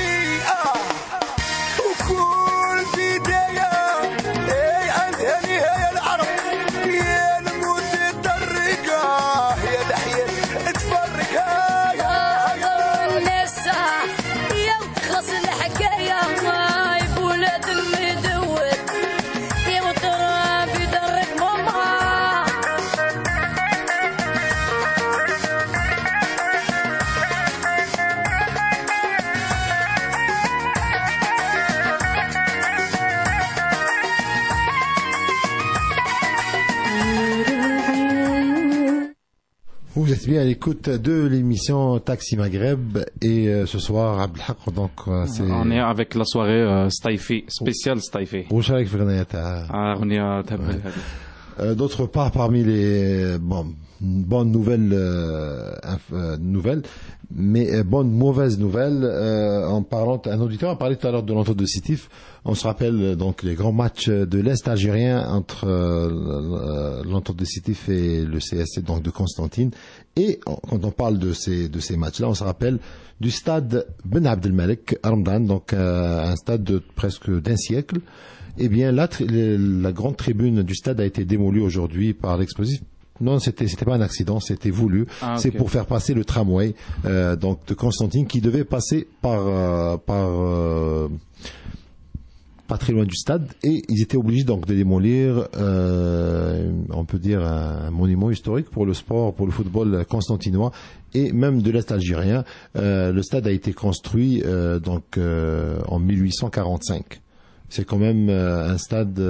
وكل بداية عندها نهاية العرب يا الموت الطريقة يا الحياة تفرقها يا النسا يا تخلص الحكاية نايب ولاد المدود يا مطرة في درك ماما Vous êtes bien à l'écoute de l'émission Taxi Maghreb et ce soir Abdelhaq donc c'est On est avec la soirée Staifi, spéciale Staifi. وش رايك في الأغنية تاع أغنية تهبل هذه. D'autre part, parmi les bonnes nouvelles, mais bonnes mauvaises nouvelles, en parlant, un auditeur a parlé tout à l'heure de l'entente de Sétif. On se rappelle donc les grands matchs de l'Est algérien entre l'entente de Sétif et le CSC donc de Constantine. Et quand on parle de ces matchs-là, on se rappelle du stade Ben Abdelmalek Ramadan, donc un stade de presque d'un siècle. Eh bien, la grande tribune du stade a été démolie aujourd'hui par l'explosif. Non, c'était pas un accident, c'était voulu. Ah, okay. C'est pour faire passer le tramway donc de Constantine qui devait passer pas très loin du stade et ils étaient obligés donc de démolir on peut dire un monument historique pour le sport, pour le football constantinois et même de l'Est algérien. Le stade a été construit donc en 1845. C'est quand même un stade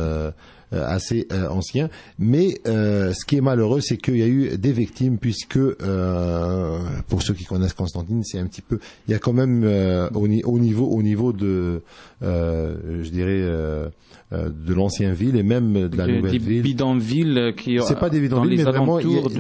assez ancien, mais ce qui est malheureux, c'est qu'il y a eu des victimes puisque pour ceux qui connaissent Constantine, c'est un petit peu, il y a quand même au niveau de, je dirais, de l'ancienne ville et même de la nouvelle ville. Des bidonvilles qui c'est pas des bidonvilles, mais vraiment,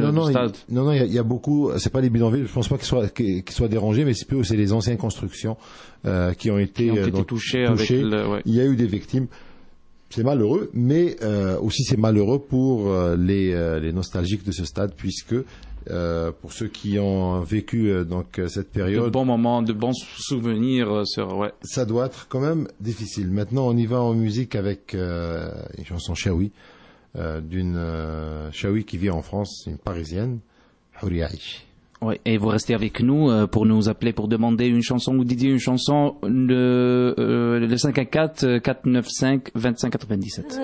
il y a beaucoup. C'est pas des bidonvilles. Je pense pas qu'ils soient dérangés, mais c'est les anciennes constructions qui ont été touchées. Avec il y a eu des victimes. C'est malheureux, mais aussi c'est malheureux pour les nostalgiques de ce stade, puisque pour ceux qui ont vécu donc cette période, de bons moments, de bons souvenirs ça doit être quand même difficile. Maintenant, on y va en musique avec une chanson Chaoui d'une Chaoui qui vit en France, une Parisienne, Houria Aïch. Ouais, et vous restez avec nous pour nous appeler pour demander une chanson ou dédier une chanson le 514 495 2597.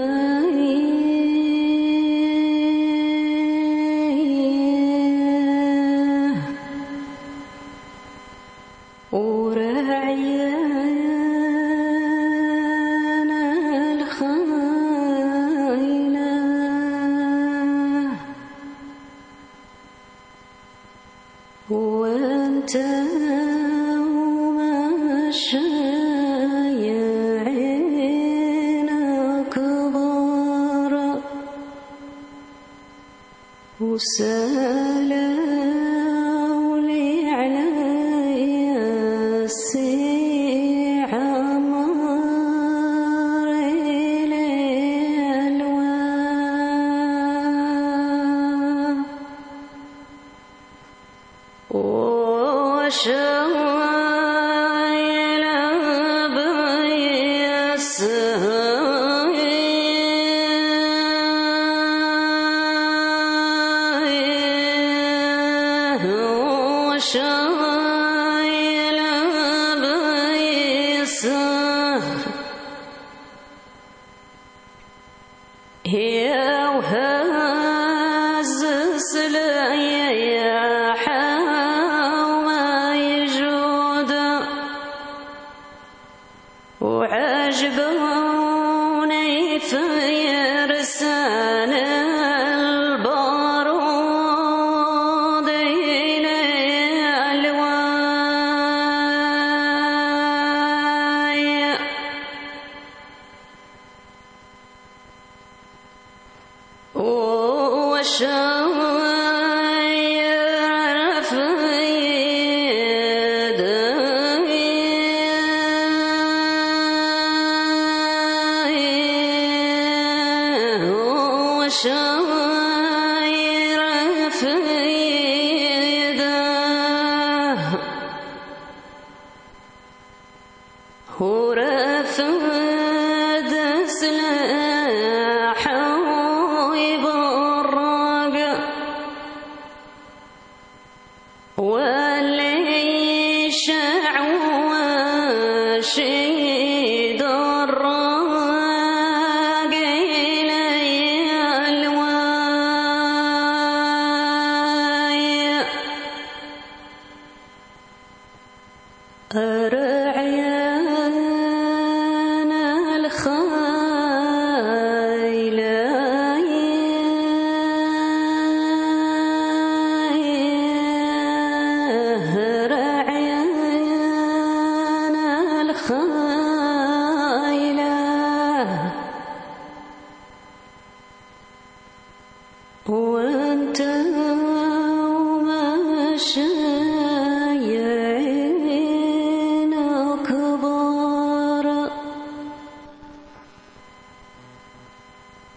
شاير في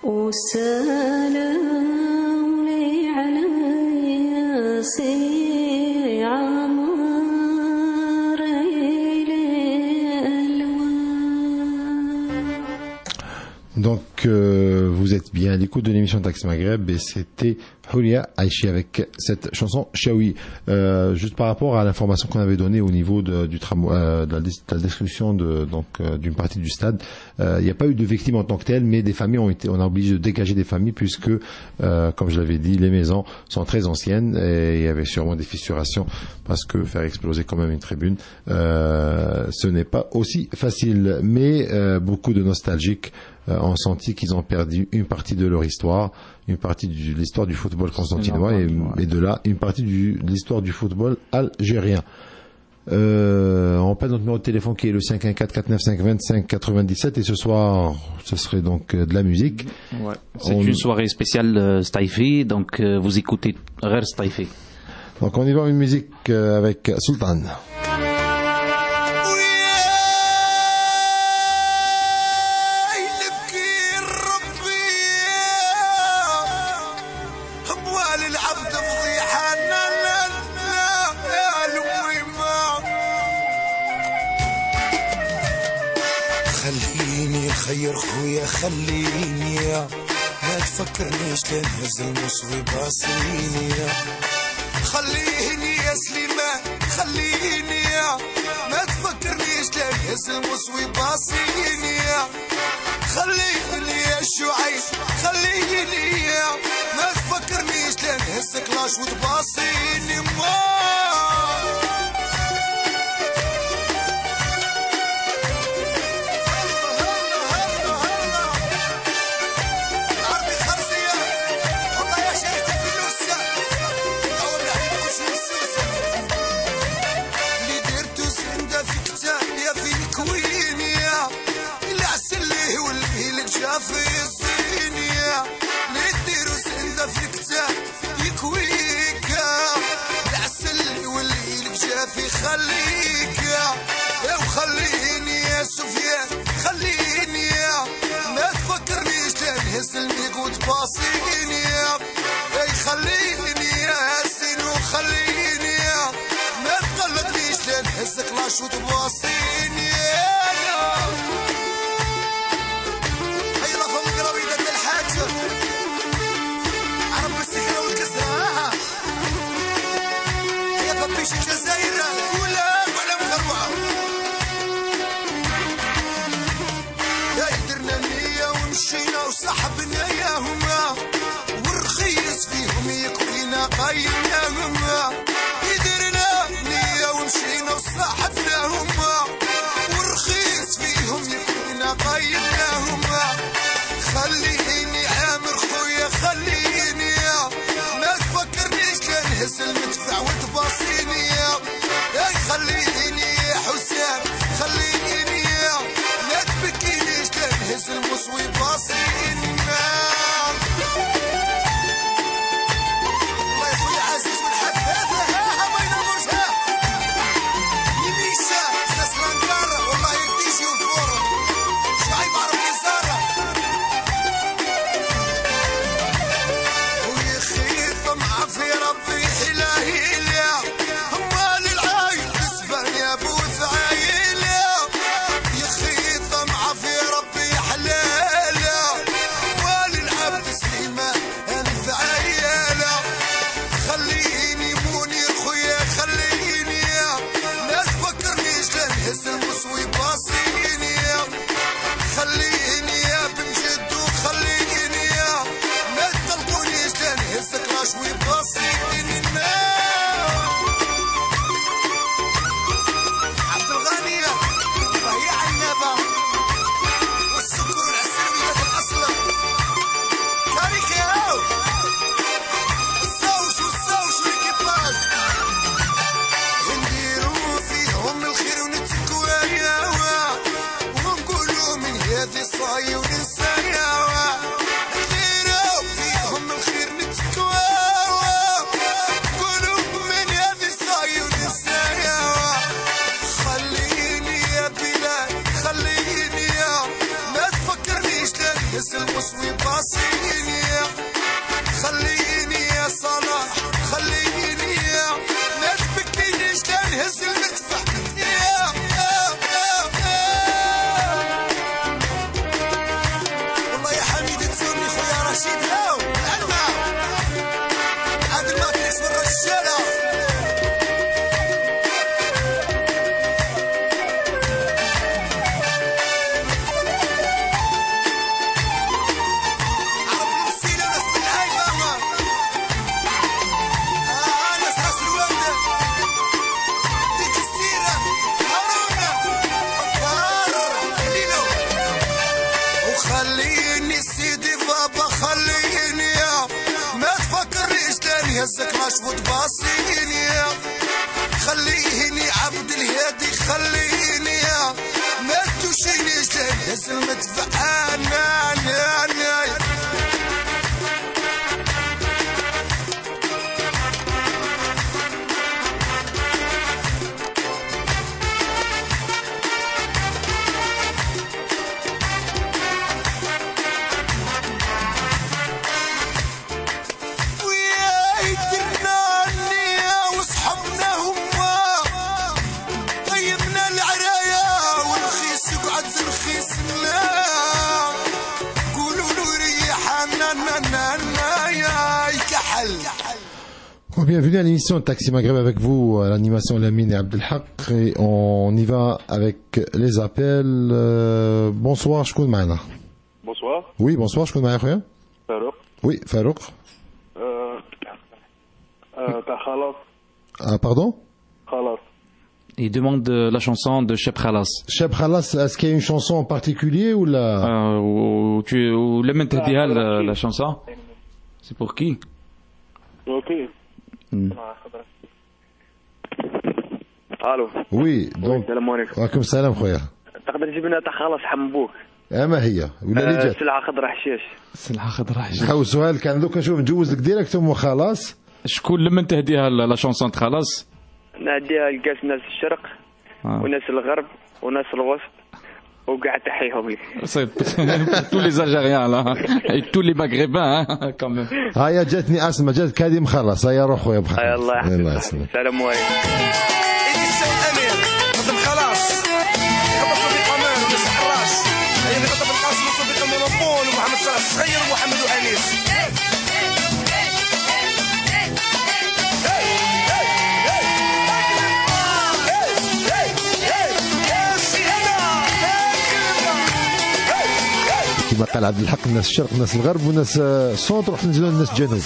وسلام لي على ياسي عمر Donc vous êtes bien à l'écoute de l'émission Taxi Maghreb et c'était Houria Aïchi avec cette chanson Chiaoui. Juste par rapport à l'information qu'on avait donnée au niveau du tramway, de la description d'une partie du stade, il n'y a pas eu de victimes en tant que telles, mais des familles on a obligé de dégager des familles puisque, comme je l'avais dit, les maisons sont très anciennes et il y avait sûrement des fissurations parce que faire exploser quand même une tribune, ce n'est pas aussi facile. Mais beaucoup de nostalgiques ont senti qu'ils ont perdu une partie de leur histoire, une partie de l'histoire du football constantinois et de là une partie de l'histoire du football algérien. On passe notre numéro de téléphone qui est le 514-495-2597 et ce soir ce serait donc de la musique. Ouais. C'est une soirée spéciale Staifi, donc vous écoutez Rare Staifi. Donc on y va, une musique avec Sultan. خير خويا خليني ما تفكرنيش لنهز المصوي باصيني خليني يا سليمان خليني ما تفكرنيش لنهز المصوي باصيني خليني يا شعيب خليني ما تفكرنيش لنهز كلاش وتباصيني في الصينية نديرو سندة في كتاب يكويكا العسل يوليلك جافي خليكا وخليني يا سفيان خليني ما تفكرنيش تنهز الميق وتباصيني اي خليني يا سين وخليني ما تقلدنيش تنهز كلاش وتباصيني عرب السكرة والكسرة يا بابيش الجزائر ولا مخروعة يا درنا النية ومشينا وصاحبنا يا هما والرخيص فيهم يكفينا قايلنا هما يدرنا النية ومشينا وصاحبنا هما والرخيص فيهم يكفينا قايلنا هما خليني عامر خويا خليني ما تفكرنيش كنهز المدفع وتباصيني اي خليني يا حسام خليني ما تبكينيش كنهز المصوي باصيني الله يا خويا عزيز والحفاظة ها ما يناموشها يميشا ساس لانكارا والله يديجي وفورم شعيب عرب يزارة في ربي إلهي إليا همال العايل اسبانيا بوث عايلة يا خي طمع في ربي حلالة همال العبد سليمان انت عيالة خليني منير خويا خليني لا تفكرنيش لنهز المصوي باصيني خليني يا بمجد وخليني ما تطلقونيش لنهز كلاش ويباصيني عبد الغنية وهي عنابة والسكر والعسلويات الأصل كاريكاو الصوش والكباز نديرو فيهم الخير ونتكوايا ونقولو من هذه الصاية وننسايا نديرو فيهم الخير خليني يا بلاد خليني ما تفكرنيش تنهز المصوي باصي يهزك مشبوط باصيني خليني عبد الهادي خليني ما تشيني جديد لازم تفعلنا Bienvenue à l'émission Taxi Maghreb avec vous, à l'animation Lamine et Abdelhak. Et on y va avec les appels. Bonsoir, شكون معنا. Bonsoir. Oui, bonsoir, شكون معايا خويا. Farouk. Oui, Farouk. تاع خلاص. Ah, pardon. خلاص. Il demande la chanson de Cheb Khalas. Cheb Khalas, est-ce qu'il y a une chanson en particulier ou la... Ou لما تهديها la chanson. C'est pour qui? Ok. الو Oui, donc... السلام عليكم. وعليكم السلام خويا. تقدر تجيب لنا تاع خلاص حمبوك. ما هي ولا اللي جات؟ سلعه خضراء حشيش. سلعه خضراء حشيش. نحاول سؤال كان دوك نشوف نجوز لك ديريكتوم وخلاص. شكون لما تهديها لا شونسون خلاص؟ نهديها لكاس ناس الشرق وناس الغرب وناس الوسط وقاعد تحيهم لي. tous les Algériens là et tous les Maghrébins quand même. هيا جاتني اسماء جات كادي مخلص هيا روح خويا بخير. الله يسلمك. السلام عليكم. إديسيون أمير خدم خلاص خدم صديق أمان وناس حراش يعني خدم القاسم وصديق المونوبول ومحمد صلاح الصغير ومحمد وأنيس. كما قال عبد الحق الناس الشرق الناس الغرب والناس السونتر راح ننزلوا الناس الجنوب.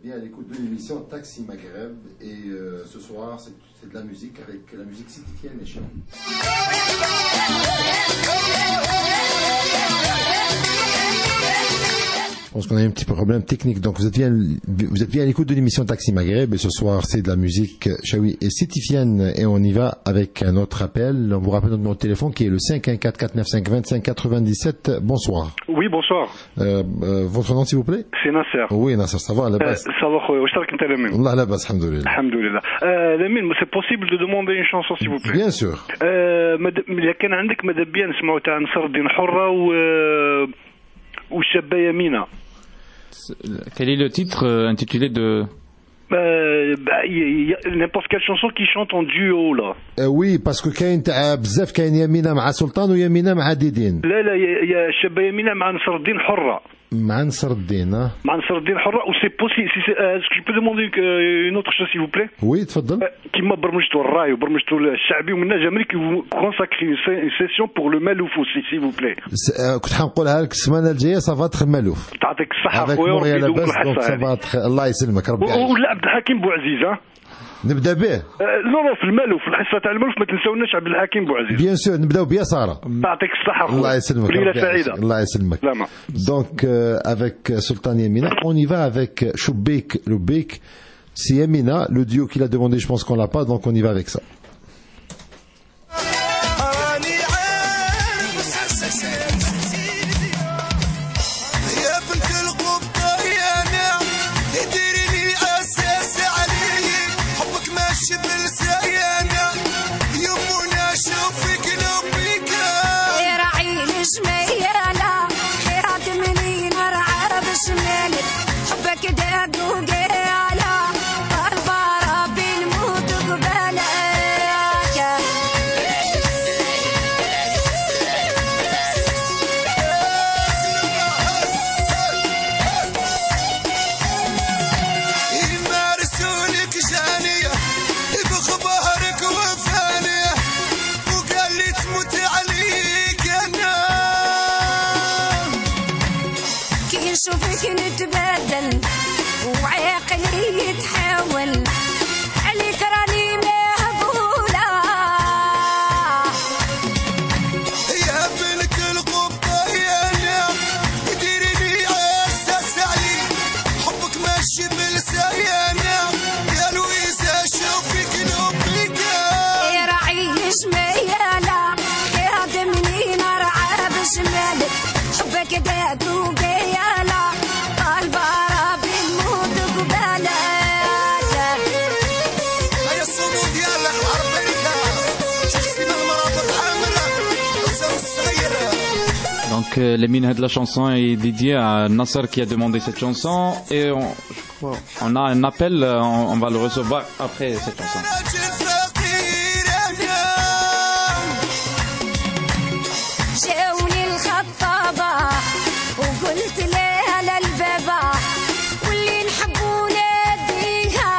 bien à l'écoute de l'émission Taxi Maghreb et ce soir c'est de la musique avec la musique citifienne et chien. Je pense qu'on a un petit problème technique. Donc vous êtes bien à l'écoute de l'émission Taxi Maghreb et ce soir c'est de la musique chaoui et citifienne et on y va avec un autre appel. On vous rappelle notre numéro de téléphone qui est le 514-495-2597. Bonsoir. Oui, bonsoir. Votre nom s'il vous plaît? C'est Nasser. Oui Nasser, ça va à la base. Ça va, واش راك انت لمين؟ Allah la base, alhamdoulilah. Alhamdoulilah. لمين, c'est possible de demander une chanson s'il vous plaît? Bien sûr. إذا كان عندك ماذا بيا نسمعوا تاع نصر الدين حرة والشابة يمينة. Quel est le titre intitulé de... n'importe quelle chanson qui chante en duo là. Oui, parce que كاين تاع بزاف كاين يمينة مع سلطان ويمينة مع ديدين. لا يا الشابة يمينة مع نصر الدين حرة. مع نصر الدين مع نصر الدين حرة ou c'est possible si est-ce que je peux demander une autre chose s'il vous plaît? Oui, تفضل. كيما برمجتوا الراي وبرمجتوا الشعبي ومنا جمالي qui vous consacrez une session pour le malouf aussi s'il vous plaît. كنت حنقولها لك السمانة الجاية صافا مالوف. تعطيك الصحة avec خويا Montréal وربي يدوم Abbas, donc ça الحصة. va الله يسلمك ربي يعينك. ولا عبد الحكيم بوعزيز ها. نبدا به. لا في المالوف الحصة تاع المالوف ما تنساوناش عبد الحكيم بوعزيز. Bien sûr, نبداو بيا سارة. تعطيك الصحة خويا. الله يسلمك. ليلة سعيدة. الله يسلمك. سلامة. Donc avec Sultan Yamina, on y va avec Choubek Loubek. C'est Yamina, le duo qu'il a demandé, je pense qu'on l'a pas, donc on y va avec ça. نشوفك نتبادل وعقلي يتحول عليك راني مهبولة يا بنت القبة يا نعم ديري لي اساس علي حبك ماشي بالسيانة يا لويزة شوفك نبيك يا رعيش ميالة يا هاد منين ارعى بشمالك حبك داد وقيالة قلبها ربي نموت قبالك هيا الصمود ديال الحربية شفتي من المرابط عامرة وسام الصغيرة. Donc Lamine de la chanson est dédiée à Nasser qui a demandé cette chanson et on a un appel, on va le recevoir après cette chanson. جاوني الخطابة وقلت لها للبابا واللي نحبو ناديها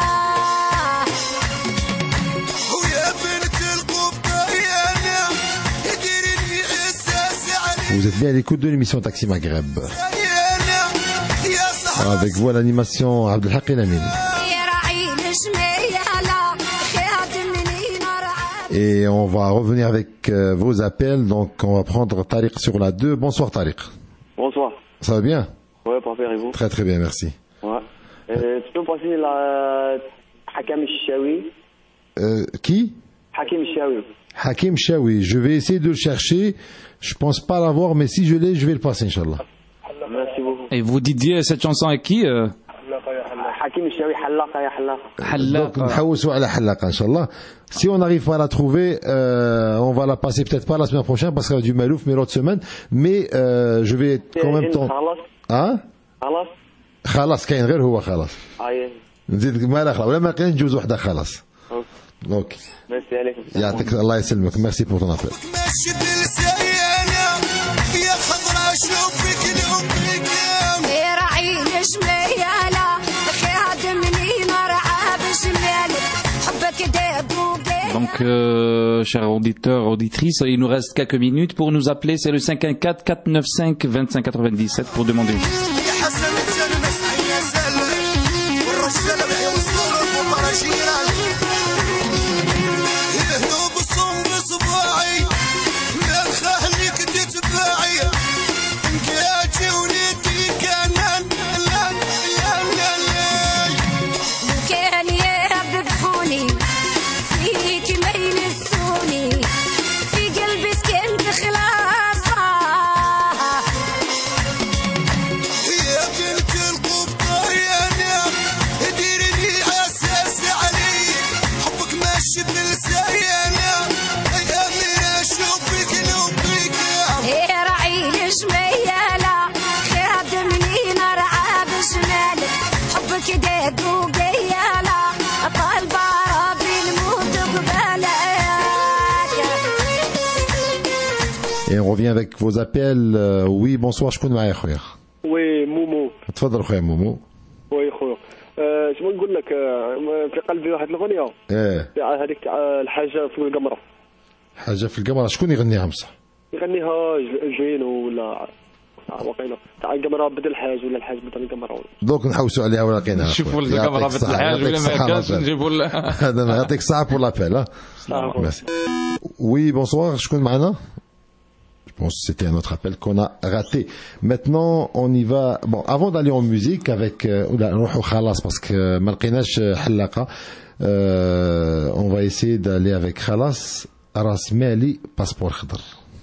ويا بنت القبة يا نعم ديري لي اساس علي Vous êtes bien à l'écoute de l'émission Taxi Maghreb. يا نعم يا صاحبي Avec vous à l'animation Abdelhaq Lamine. يا رعيل شميالة خادمني نرعى Et on va revenir avec vos appels. Donc on va prendre Tariq sur la 2. Bonsoir Tariq. Bonsoir. Ça va bien? Ouais, parfait, et vous? Très très bien, merci. Ouais. Tu peux me passer la Hakim Shawi? Qui? Hakim Shawi. Hakim Shawi. Je vais essayer de le chercher. Je pense pas l'avoir, mais si je l'ai, je vais le passer, Inch'Allah. Merci beaucoup. Et vous dédiez cette chanson à qui Hakim Shawi, Hallaqa ya Hallaqa. Donc, نحوسوا على حلقة, Inch'Allah. Si on n'arrive pas à la trouver, on va la passer peut-être pas la semaine prochaine parce qu'il y a du malouf, mais l'autre semaine. Mais je vais quand même temps. خلاص. Hein? خلاص. خلاص كاين غير هو خلاص. أيه. نزيد ما لا خلاص ولا ما كاين نجوز وحده خلاص. اوكي. Merci, عليكم. يعطيك الله يسلمك. ميرسي بور ton appel. ماشي بالسيانة يا خضرا شوفك نبيك يا رعيل شميالة خادمني نرعى بشمالك حبك داد وقيالة Donc, chers auditeurs, auditrices, il nous reste quelques minutes pour nous appeler. C'est le 514-495-2597 pour demander. يا حسن تلمس عين سلم حبك دادو قيالا طالبة ربي الموت قبالك. Et on revient avec vos appels. Oui, bonsoir, شكون معايا خويا؟ وي مومو. تفضل خويا مومو. وي خويا شنو نقول لك في قلبي واحد الاغنيه تاع هذيك تاع الحاجه في القمره. حاجه في القمره شكون يغنيها بصح؟ يغنيها جينو ولا واقيلا تاع القمره بدل الحاج ولا الحاج بدل القمره. دوك نحوسوا عليها ولا لقيناها. نشوفوا القمره بدل الحاج ولا ما كانش نجيبوا هذا يعطيك الصحه بور لابيل. Oui, bonsoir, شكون معنا؟ Je pense que c'était un autre appel qu'on a raté. Maintenant, on y va. Bon, avant d'aller en musique avec parce que malqinash halaqa, on va essayer d'aller avec Khalas, Ras Mali, passeport khadr.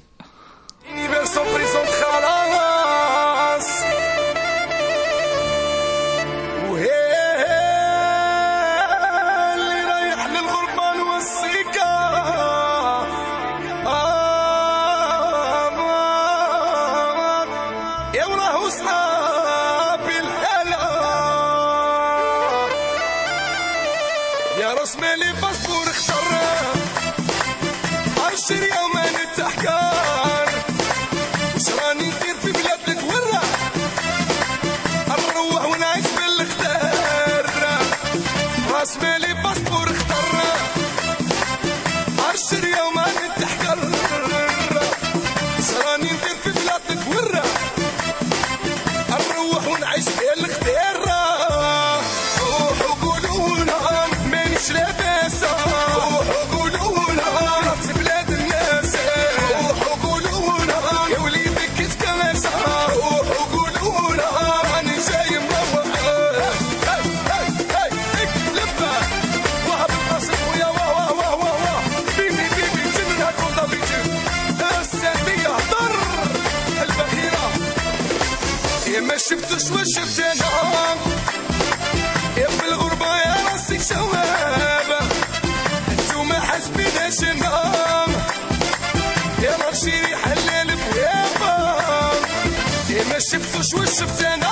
شفتش وشفت انا يا في الغربة يا راسي شوابة انتوما حاسبيناش انا يا راسي ريح الليل بويابة يا ما شفتش وشفت انا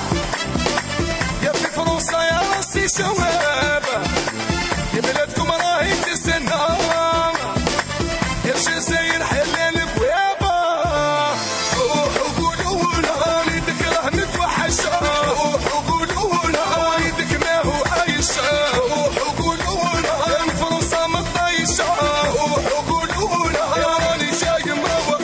يا في فرنسا يا راسي شوابة يا بلادكم راهي تستنى يا الجزائر حلال بويابة روحوا قولوا لها لذكره نتوحشها روحوا قولوا لها يدك ما هو عايشة روحوا قولوا لها من فرنسا ما طايشة روحوا قولوا لها يا راني جاي مروق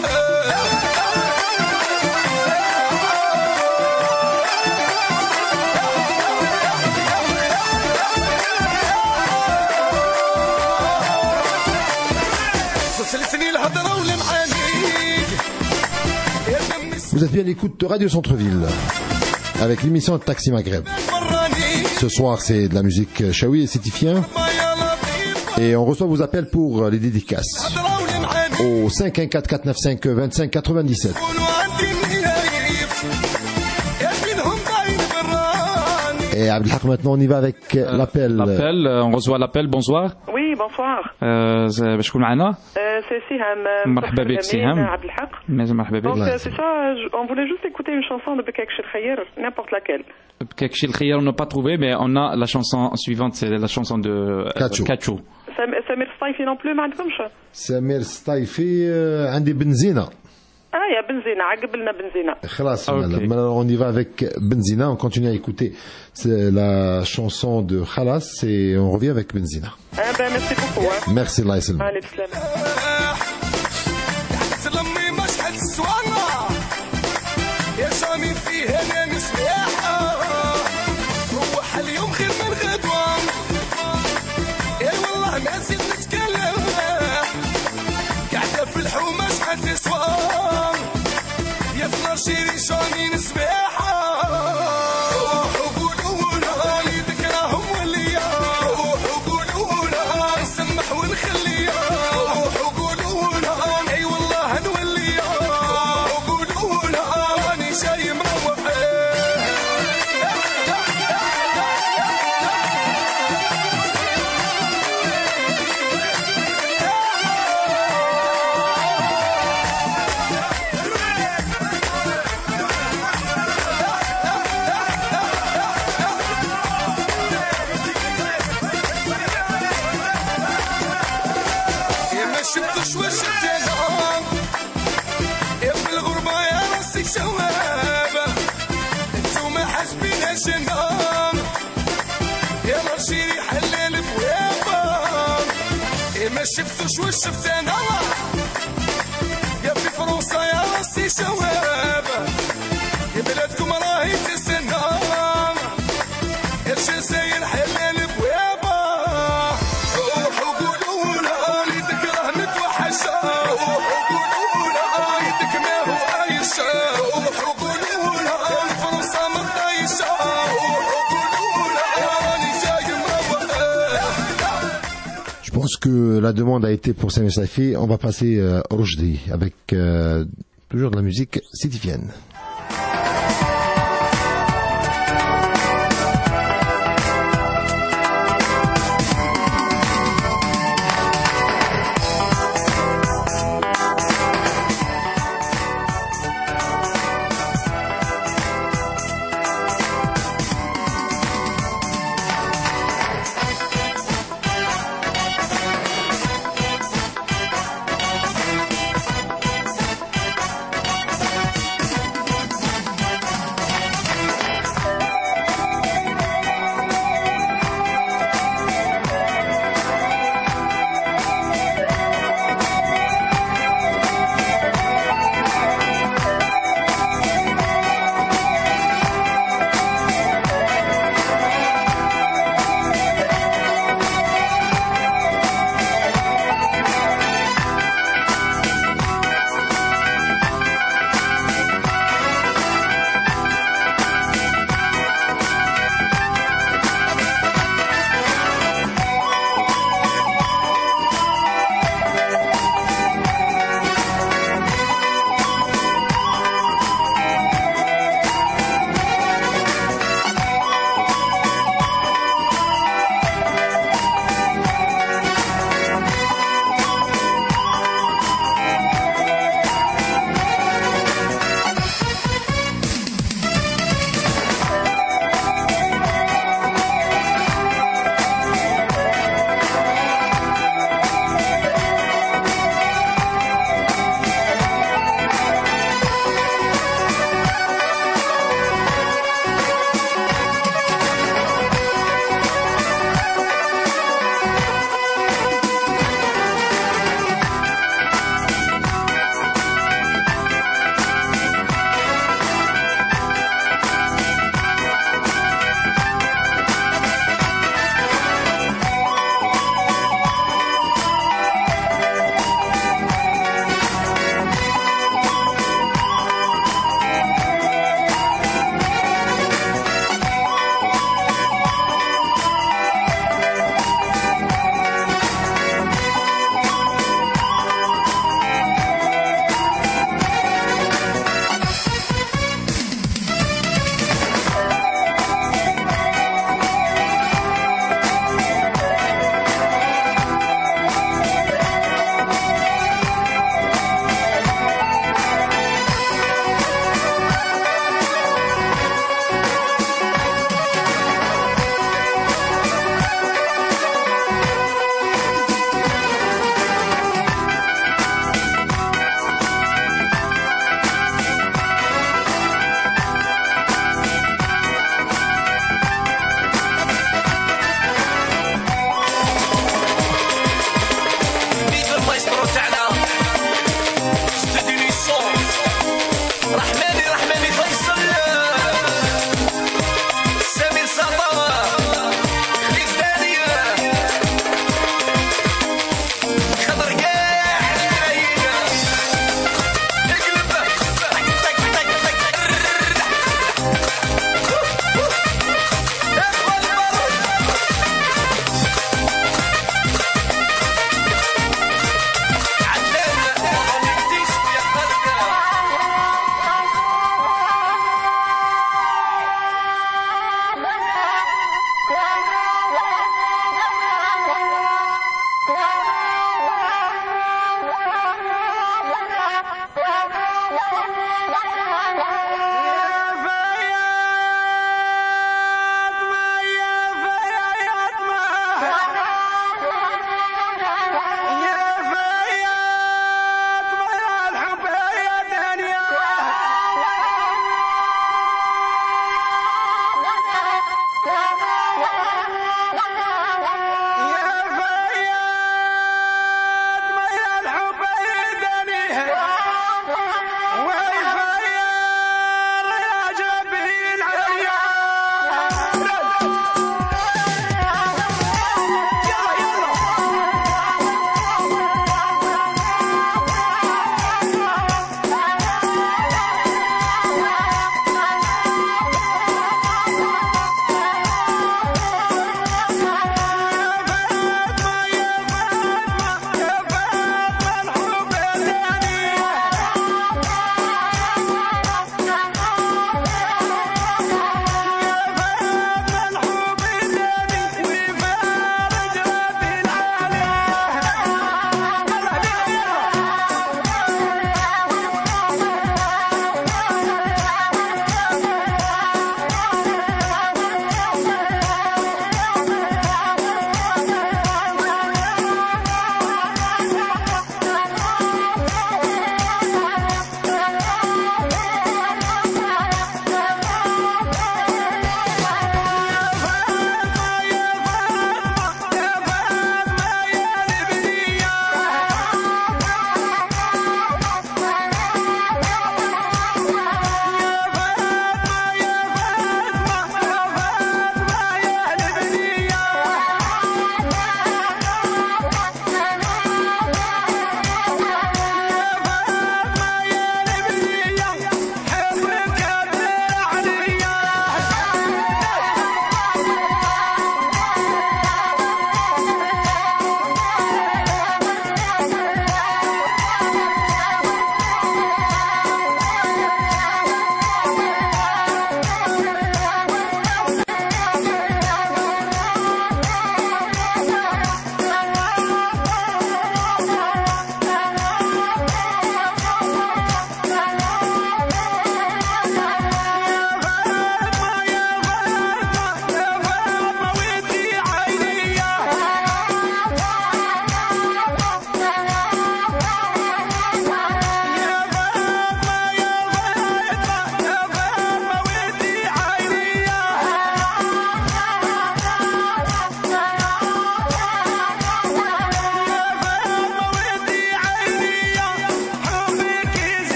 Vous êtes bien à l'écoute de Radio Centre-Ville avec l'émission Taxi Maghreb. Ce soir, c'est de la musique chaoui et sétifien. Et on reçoit vos appels pour les dédicaces au 514 495 25 97. Et Abdelhak, maintenant on y va avec l'appel. On reçoit l'appel, bonsoir. Oui, bonsoir. شكون معنا؟ C'est Siham. مرحبا بك سهام. Abdelhak. مرحبا بك. Donc c'est ça, on voulait juste écouter une chanson de Bekek Shirkhayer, n'importe laquelle. Bekek Shirkhayer, on n'a pas trouvé, mais on a la chanson suivante, c'est la chanson de Kachou. Samir Staifi non plus, ما عندكمش؟ Samir Staifi عندي بنزينة. يا بنزينة عقبلنا بنزينة. خلاص maintenant on y va avec Benzina, on continue à écouter la chanson de Khalas et on revient avec Benzina. Merci beaucoup. Merci Allah يسلمك. Allez, bisous. يا سامي فيه انا نسمعها روح اليوم خير من غدوة يا والله ما زلت نتكلم قاعدة في الحومة شحال تسوى يا 12 شامي نسمعها روحوا قولوا لها اللي ذكراهم وليا روحوا قولوا لها نسمح ونخليها روحوا قولوا لها اي والله نوليها روحوا قولوا لها راني جاي مروق شفتوش وش شفت انا يا في فرنسا يا راسي شواب يا بلادكم راهي تستنى يا الجزائر حلال بوابه روحوا قولوا لها اللي تكره متوحشه روحوا قولوا لها يدك ما هو عايشه روحوا قولوا لها فرنسا ما طايشه روحوا قولوا لها راني جاي مروق. Je pense que la demande a été pour Samir Saifi. On va passer Roujdi avec toujours de la musique sétifienne.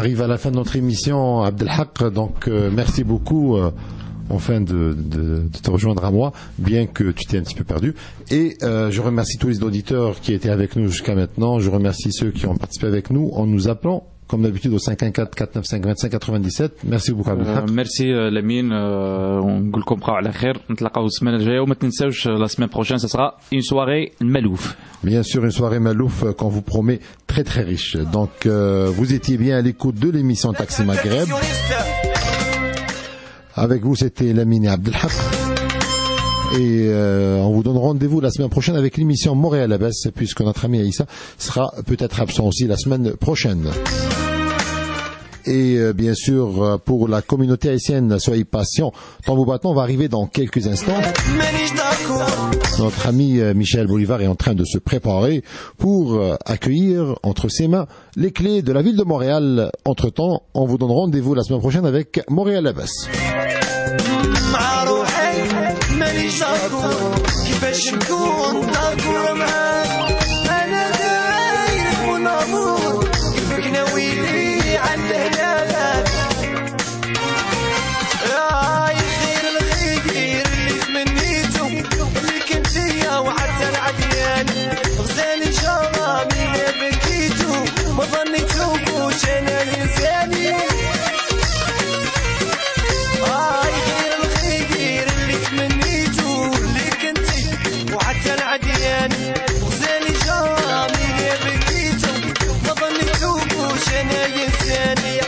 arrive à la fin de notre émission, Abdelhak. Donc, merci beaucoup. Enfin de te rejoindre à moi, bien que tu t'es un petit peu perdu. Et je remercie tous les auditeurs qui étaient avec nous jusqu'à maintenant. Je remercie ceux qui ont participé avec nous en nous appelant, comme d'habitude, au 514-495-2597. Merci beaucoup, Abdelhak. Merci, Lamine. On le comprend à la khair. نتلاقاو السمانة الجاية وما تنساوش la semaine prochaine, ça sera une soirée Malouf. Bien sûr, une soirée Malouf qu'on vous promet très très riche. Donc, vous étiez bien à l'écoute de l'émission Taxi Maghreb. Avec vous, c'était Lamine et Abdelhak. Et on vous donne rendez-vous la semaine prochaine avec l'émission Montréal à Baisse, puisque notre ami Aïssa sera peut-être absent aussi la semaine prochaine. Et bien sûr, pour la communauté haïtienne, soyez patients. Tambour battant va arriver dans quelques instants. Notre ami Michel Bolivar est en train de se préparer pour accueillir entre ses mains les clés de la ville de Montréal. Entre-temps, on vous donne rendez-vous la semaine prochaine avec Montréal à Baisse. غزالي جرامي بكيتو ما ظنيتوش انا لساني غير الخير اللي تمنيتو اللي كنتي وحتى العديان غزالي جرامي بكيتو ما ظنيتوش انا لساني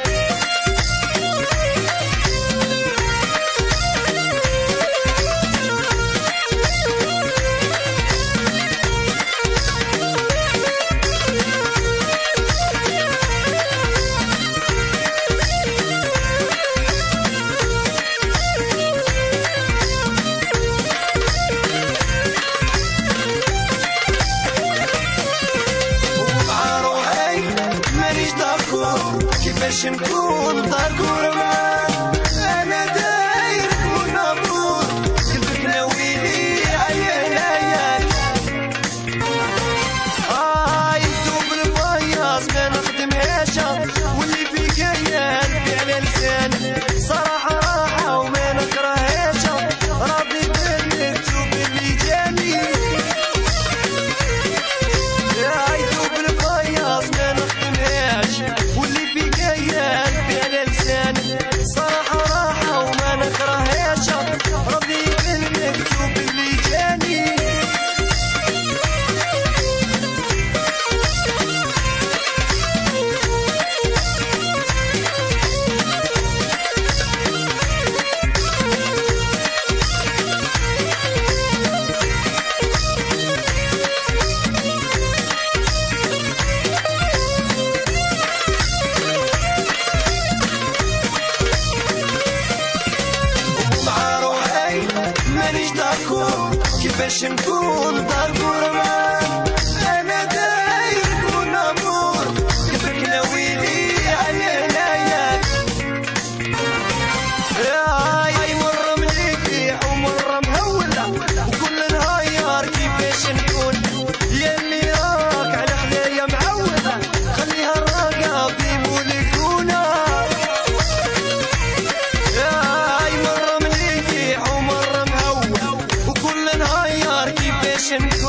كيفاش نكون دار كورمان انا دايرك ونابور قلبك ناويلي عيان عيان يذوب البياض ما نخدمهاش واللي فيك يا قلبي على لساني صراحة راحة وما نكرههاش راضي بالمكتوب اللي جاني يذوب البياض ما نخدمهاش واللي فيك يا قلبي على لساني صراحة راحة وما نكرههاش راضي بالمكتوب اللي جاني كيفاش نكون دار كورمان انا دايرك ونامور قلبك ناويلي على العيال مر مليح ومر مهولة وكل نهار كيفاش نكون ياللي راك على حدايا معودة خليها الراقة بمولكونا مر مليح ومر مهول وكل نهار كيفاش نكون